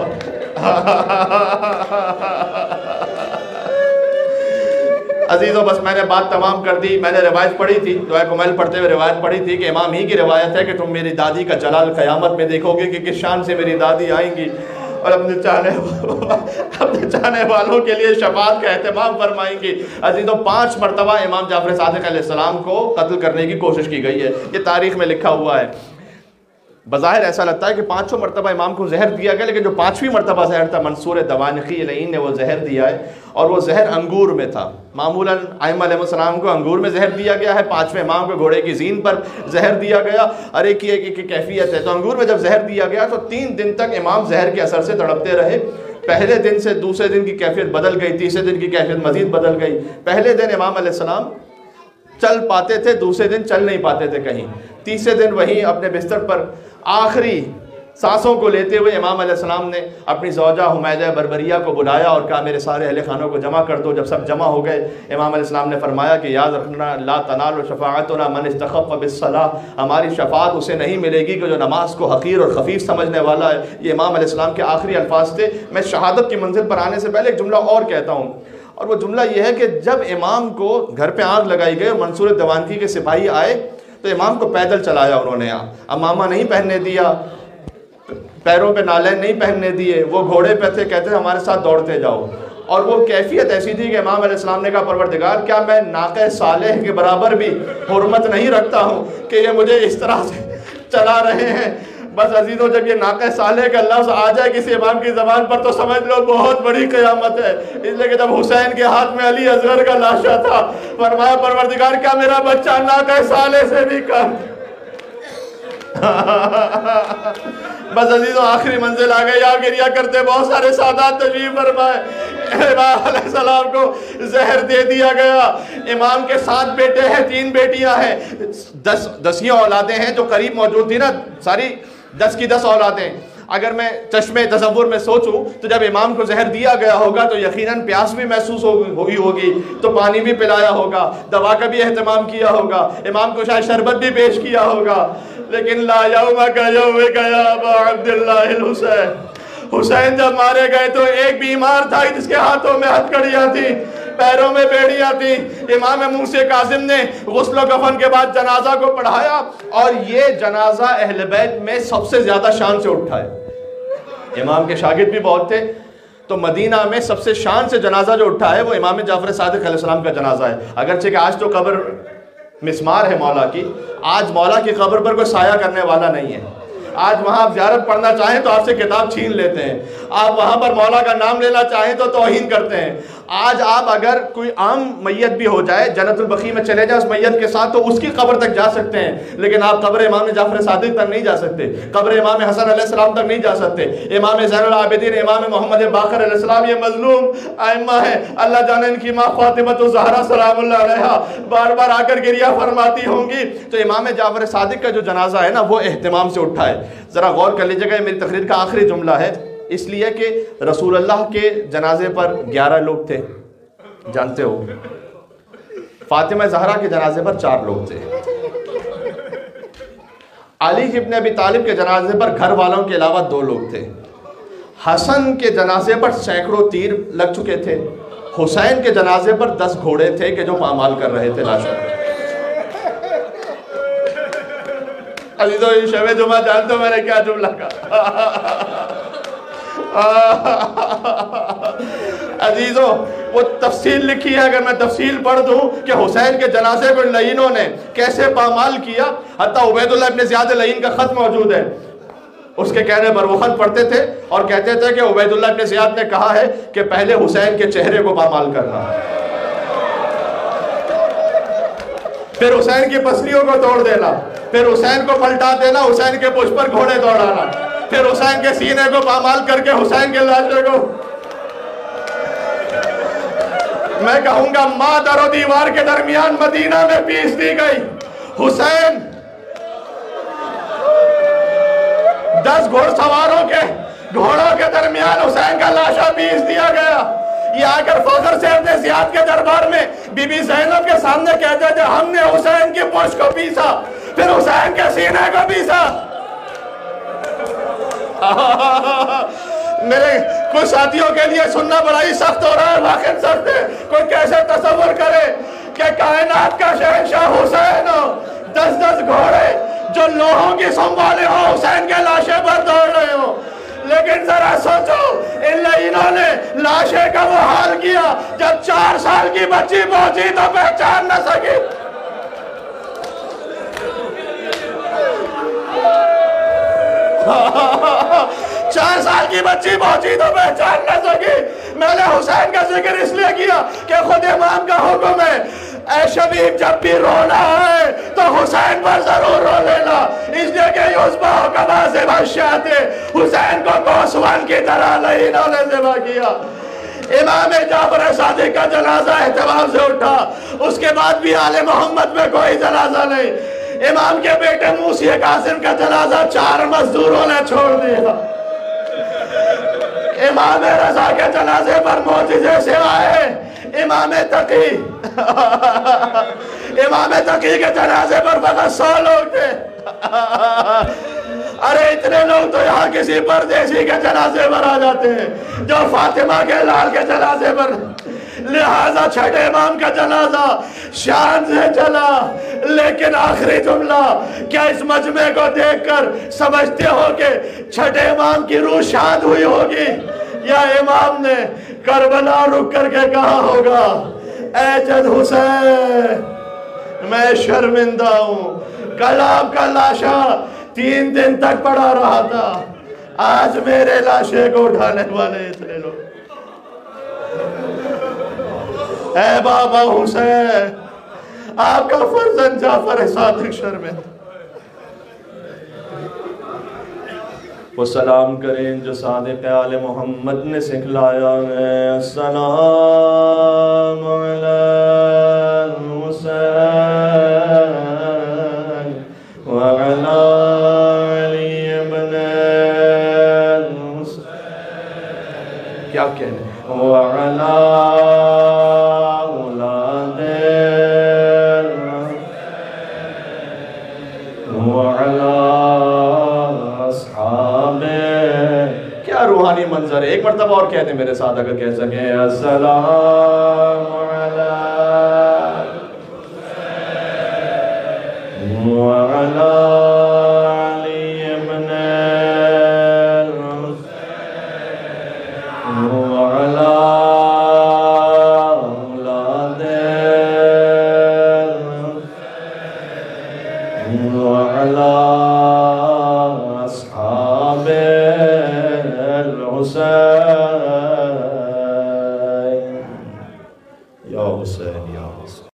عزیزوں بس میں نے بات تمام کر دی۔ میں نے روایت پڑھی تھی، دعائے کمیل پڑھتے ہوئے روایت پڑھی تھی کہ امام ہی کی روایت ہے کہ تم میری دادی کا جلال قیامت میں دیکھو گے کہ کس شان سے میری دادی آئیں گی اور اپنے چاہنے والوں کے لیے شفاعت کا اہتمام فرمائیں گی۔ عزیزوں 5 مرتبہ امام جعفر صادق علیہ السلام کو قتل کرنے کی کوشش کی گئی ہے، یہ تاریخ میں لکھا ہوا ہے۔ بظاہر ایسا لگتا ہے کہ 5 مرتبہ امام کو زہر دیا گیا، لیکن جو 5ویں مرتبہ زہر تھا منصور دوانقی لعین نے وہ زہر دیا ہے، اور وہ زہر انگور میں تھا۔ معمولاً ائمہ علیہ السلام کو انگور میں زہر دیا گیا ہے، 5ویں امام کو گھوڑے کی زین پر زہر دیا گیا، اور ایک کیفیت ہے۔ تو انگور میں جب زہر دیا گیا تو 3 دن تک امام زہر کے اثر سے تڑپتے رہے۔ پہلے دن سے دوسرے دن کی کیفیت بدل گئی، تیسرے دن کی کیفیت مزید بدل گئی۔ پہلے دن امام علیہ السلام چل پاتے تھے، دوسرے دن چل نہیں پاتے تھے کہیں، تیسرے دن وہیں اپنے بستر پر آخری سانسوں کو لیتے ہوئے امام علیہ السلام نے اپنی زوجہ حمیدہ بربریہ کو بلایا اور کہا میرے سارے اہل خانوں کو جمع کر دو۔ جب سب جمع ہو گئے امام علیہ السلام نے فرمایا کہ یاد رکھنا لا تنال شفاعتنا من استخف بالصلاۃ، ہماری شفاعت اسے نہیں ملے گی کہ جو نماز کو حقیر اور خفیف سمجھنے والا ہے۔ یہ امام علیہ السلام کے آخری الفاظ تھے۔ میں شہادت کی منزل پر آنے سے پہلے ایک جملہ اور کہتا ہوں، اور وہ جملہ یہ ہے کہ جب امام کو گھر پہ آگ لگائی گئی اور منصور دوانقی کے سپاہی آئے تو امام کو پیدل چلایا انہوں نے، امامہ نہیں پہننے دیا، پیروں پہ نالین نہیں پہننے دیے، وہ گھوڑے پہ تھے، کہتے ہیں ہمارے ساتھ دوڑتے جاؤ۔ اور وہ کیفیت ایسی تھی کہ امام علیہ السلام نے کہا پروردگار کیا میں ناقہ صالح کے برابر بھی حرمت نہیں رکھتا ہوں کہ یہ مجھے اس طرح سے چلا رہے ہیں؟ بس عزیزوں جب یہ ناقہ صالح کا لفظ آ جائے کسی امام کی زبان پر تو سمجھ لو بہت بڑی قیامت ہے۔ اس لیے کہ جب حسین کے ہاتھ میں علی اصغر کا لاشا تھا، فرمایا پروردگار کیا میرا بچہ ناقہ صالح سے بھی کم؟ بس عزیزوں آخری منزل آ گئی، آپ گریہ کرتے بہت سارے سادات تشریف فرمائے. امام علیہ السلام کو زہر دے دیا گیا. امام کے 7 بیٹے ہیں، 3 بیٹیاں ہیں، 10 اولادیں ہیں جو قریب موجود تھی نا، ساری 10 کی 10 اولادیں. اگر میں چشمے تصور میں سوچوں تو جب امام کو زہر دیا گیا ہوگا تو یقیناً پیاس بھی محسوس ہوئی ہوگی، تو پانی بھی پلایا ہوگا، دوا کا بھی اہتمام کیا ہوگا، امام کو شاید شربت بھی پیش کیا ہوگا. لیکن لا یومک یومک یا ابا عبداللہ الحسین، حسین جب مارے گئے تو ایک بیمار تھا جس کے ہاتھوں میں ہتھکڑیاں تھیں، پیروں میں بیڑیاں تھیں. امام موسیٰ کاظم نے غسل و کفن کے بعد جنازہ کو پڑھایا، اور یہ جنازہ اہل بیت میں سب سے زیادہ شان سے اٹھا ہے. امام کے شاگرد بھی بہت تھے، تو مدینہ میں سب سے شان سے جنازہ جو اٹھا ہے وہ امام جعفر صادق علیہ السلام کا جنازہ ہے. اگرچہ کہ آج تو قبر مسمار ہے مولا کی، آج مولا کی قبر پر کوئی سایہ کرنے والا نہیں ہے. آج وہاں آپ زیارت پڑھنا چاہیں تو آپ سے کتاب چھین لیتے ہیں، آپ وہاں پر مولا کا نام لینا چاہیں تو توہین کرتے ہیں. آج آپ اگر کوئی عام میت بھی ہو جائے، جنت البقیع میں چلے جائیں اس میت کے ساتھ، تو اس کی قبر تک جا سکتے ہیں، لیکن آپ قبر امام جعفر صادق تک نہیں جا سکتے، قبر امام حسن علیہ السلام تک نہیں جا سکتے. امام زین العابدین، امام محمد باقر علیہ السلام، یہ مظلوم ائمہ ہیں. اللہ جانے ان کی ماں فاطمہ الزہرا سلام اللہ علیہا بار بار آ کر گریہ فرماتی ہوں گی. تو امام جعفر صادق کا جو جنازہ ہے نا وہ اہتمام سے اٹھا ہے. ذرا غور کر لیجیے گا، یہ میری تقریر کا آخری جملہ ہے، اس لیے کہ رسول اللہ کے جنازے پر 11 لوگ تھے، جانتے ہو. فاطمہ زہرا کے جنازے پر 4 لوگ تھے. علی ابن ابی طالب کے جنازے پر گھر والوں کے علاوہ 2 لوگ تھے. حسن کے جنازے پر سینکڑوں تیر لگ چکے تھے. حسین کے جنازے پر 10 گھوڑے تھے کہ جو پامال کر رہے تھے لاشوں. عزیزو یہ شب جمعہ جانتے ہو میں نے کیا جملہ کہا؟ عزیزو وہ تفصیل لکھی ہے، اگر میں تفصیل پڑھ دوں کہ حسین کے جنازے پر لعینوں نے کیسے پامال کیا. حتیٰ عبید اللہ ابن زیاد لعین کا خط موجود ہے، اس کے کہنے پر وہ خط پڑھتے تھے اور کہتے تھے کہ عبید اللہ ابن زیاد نے کہا ہے کہ پہلے حسین کے چہرے کو پامال کرنا، پھر حسین کی پسلیوں کو توڑ دینا، پھر حسین کو پلٹا دینا، حسین کے پشت پر گھوڑے دوڑانا، پھر حسین کے سینے کو پامال کر کے حسین کے لاشے کو، میں کہوں گا ماں در و دیوار کے درمیان مدینہ میں پیس دی گئی. حسین 10 گھوڑ سواروں کے گھوڑوں کے درمیان حسین کا لاشا پیس دیا گیا. یہ آ کر فخر سے ابن زیاد کے دربار میں بی بی زینب کے سامنے کہتے تھے ہم نے حسین کی پشت کو پیسا، پھر حسین کے سینے کو پیسا. میرے کچھ ساتھیوں کے لیے سننا بڑا ہی سخت ہو رہا ہے، واقعی سخت ہے. کوئی کیسے تصور کرے کہ کائنات کا شہنشاہ حسین ہو، 10 گھوڑے جو لوہوں کی سنبھالے ہو حسین کے لاشے پر دوڑ رہے ہو. لیکن ذرا سوچو ان لعینوں نے لاشے کا وہ حال کیا جب 4 سال کی بچی پہنچی تو پہچان نہ سکی. 4 سال کی بچی پہنچی تو پہچان نہ سکی. میں نے حسین کا ذکر اس لیے کیا کہ خود امام کا حکم ہے اے شبیب جب بھی رونا ہے تو حسین پر ضرور رو لینا، اس لیے کہ یوسبہ کما سے بشاتے حسین کو کوسوان کی طرح لعینوں نے ذبح کیا. امام جعفر صادق کا جنازہ اہتمام سے اٹھا، اس کے بعد بھی آل محمد میں کوئی جنازہ نہیں. امام کے بیٹے موسیٰ کاظم کا جنازہ 4 مزدوروں نے چھوڑ دیا. امام رضا کے جنازے پر معجزے سے آئے امام تقی امام تقی کے جنازے پر فقط 100 لوگ تھے. ارے اتنے لوگ تو یہاں کسی پردیسی کے جنازے پر آ جاتے ہیں جو فاطمہ کے لال کے جنازے پر. لہذا چھٹے امام کا جنازہ شان سے چلا. لیکن آخری جملہ کیا اس مجمع کو دیکھ کر سمجھتے ہو کہ چھٹے امام کی روح شاد ہوئی ہوگی، یا امام نے کربلا رک کر کے کہا ہوگا اے جد حسین میں شرمندہ ہوں، کل آپ کا لاشا 3 دن تک پڑا رہا تھا، آج میرے لاشے کو اٹھانے والے اتنے لوگ. اے بابا حسین آپ کا فرزند جعفر صادق شرمندہ. وہ سلام کریں جو صادق آل محمد نے سکھلایا ہے۔ السلام علی الحسین وعلی علی ابن الحسین، کیا کہنے، وعلی اولاد وعلی اصحاب، کیا روحانی منظر ہے۔ ایک مرتبہ اور کہتے ہیں میرے ساتھ اگر کہہ سکیں، السلام علی وعلی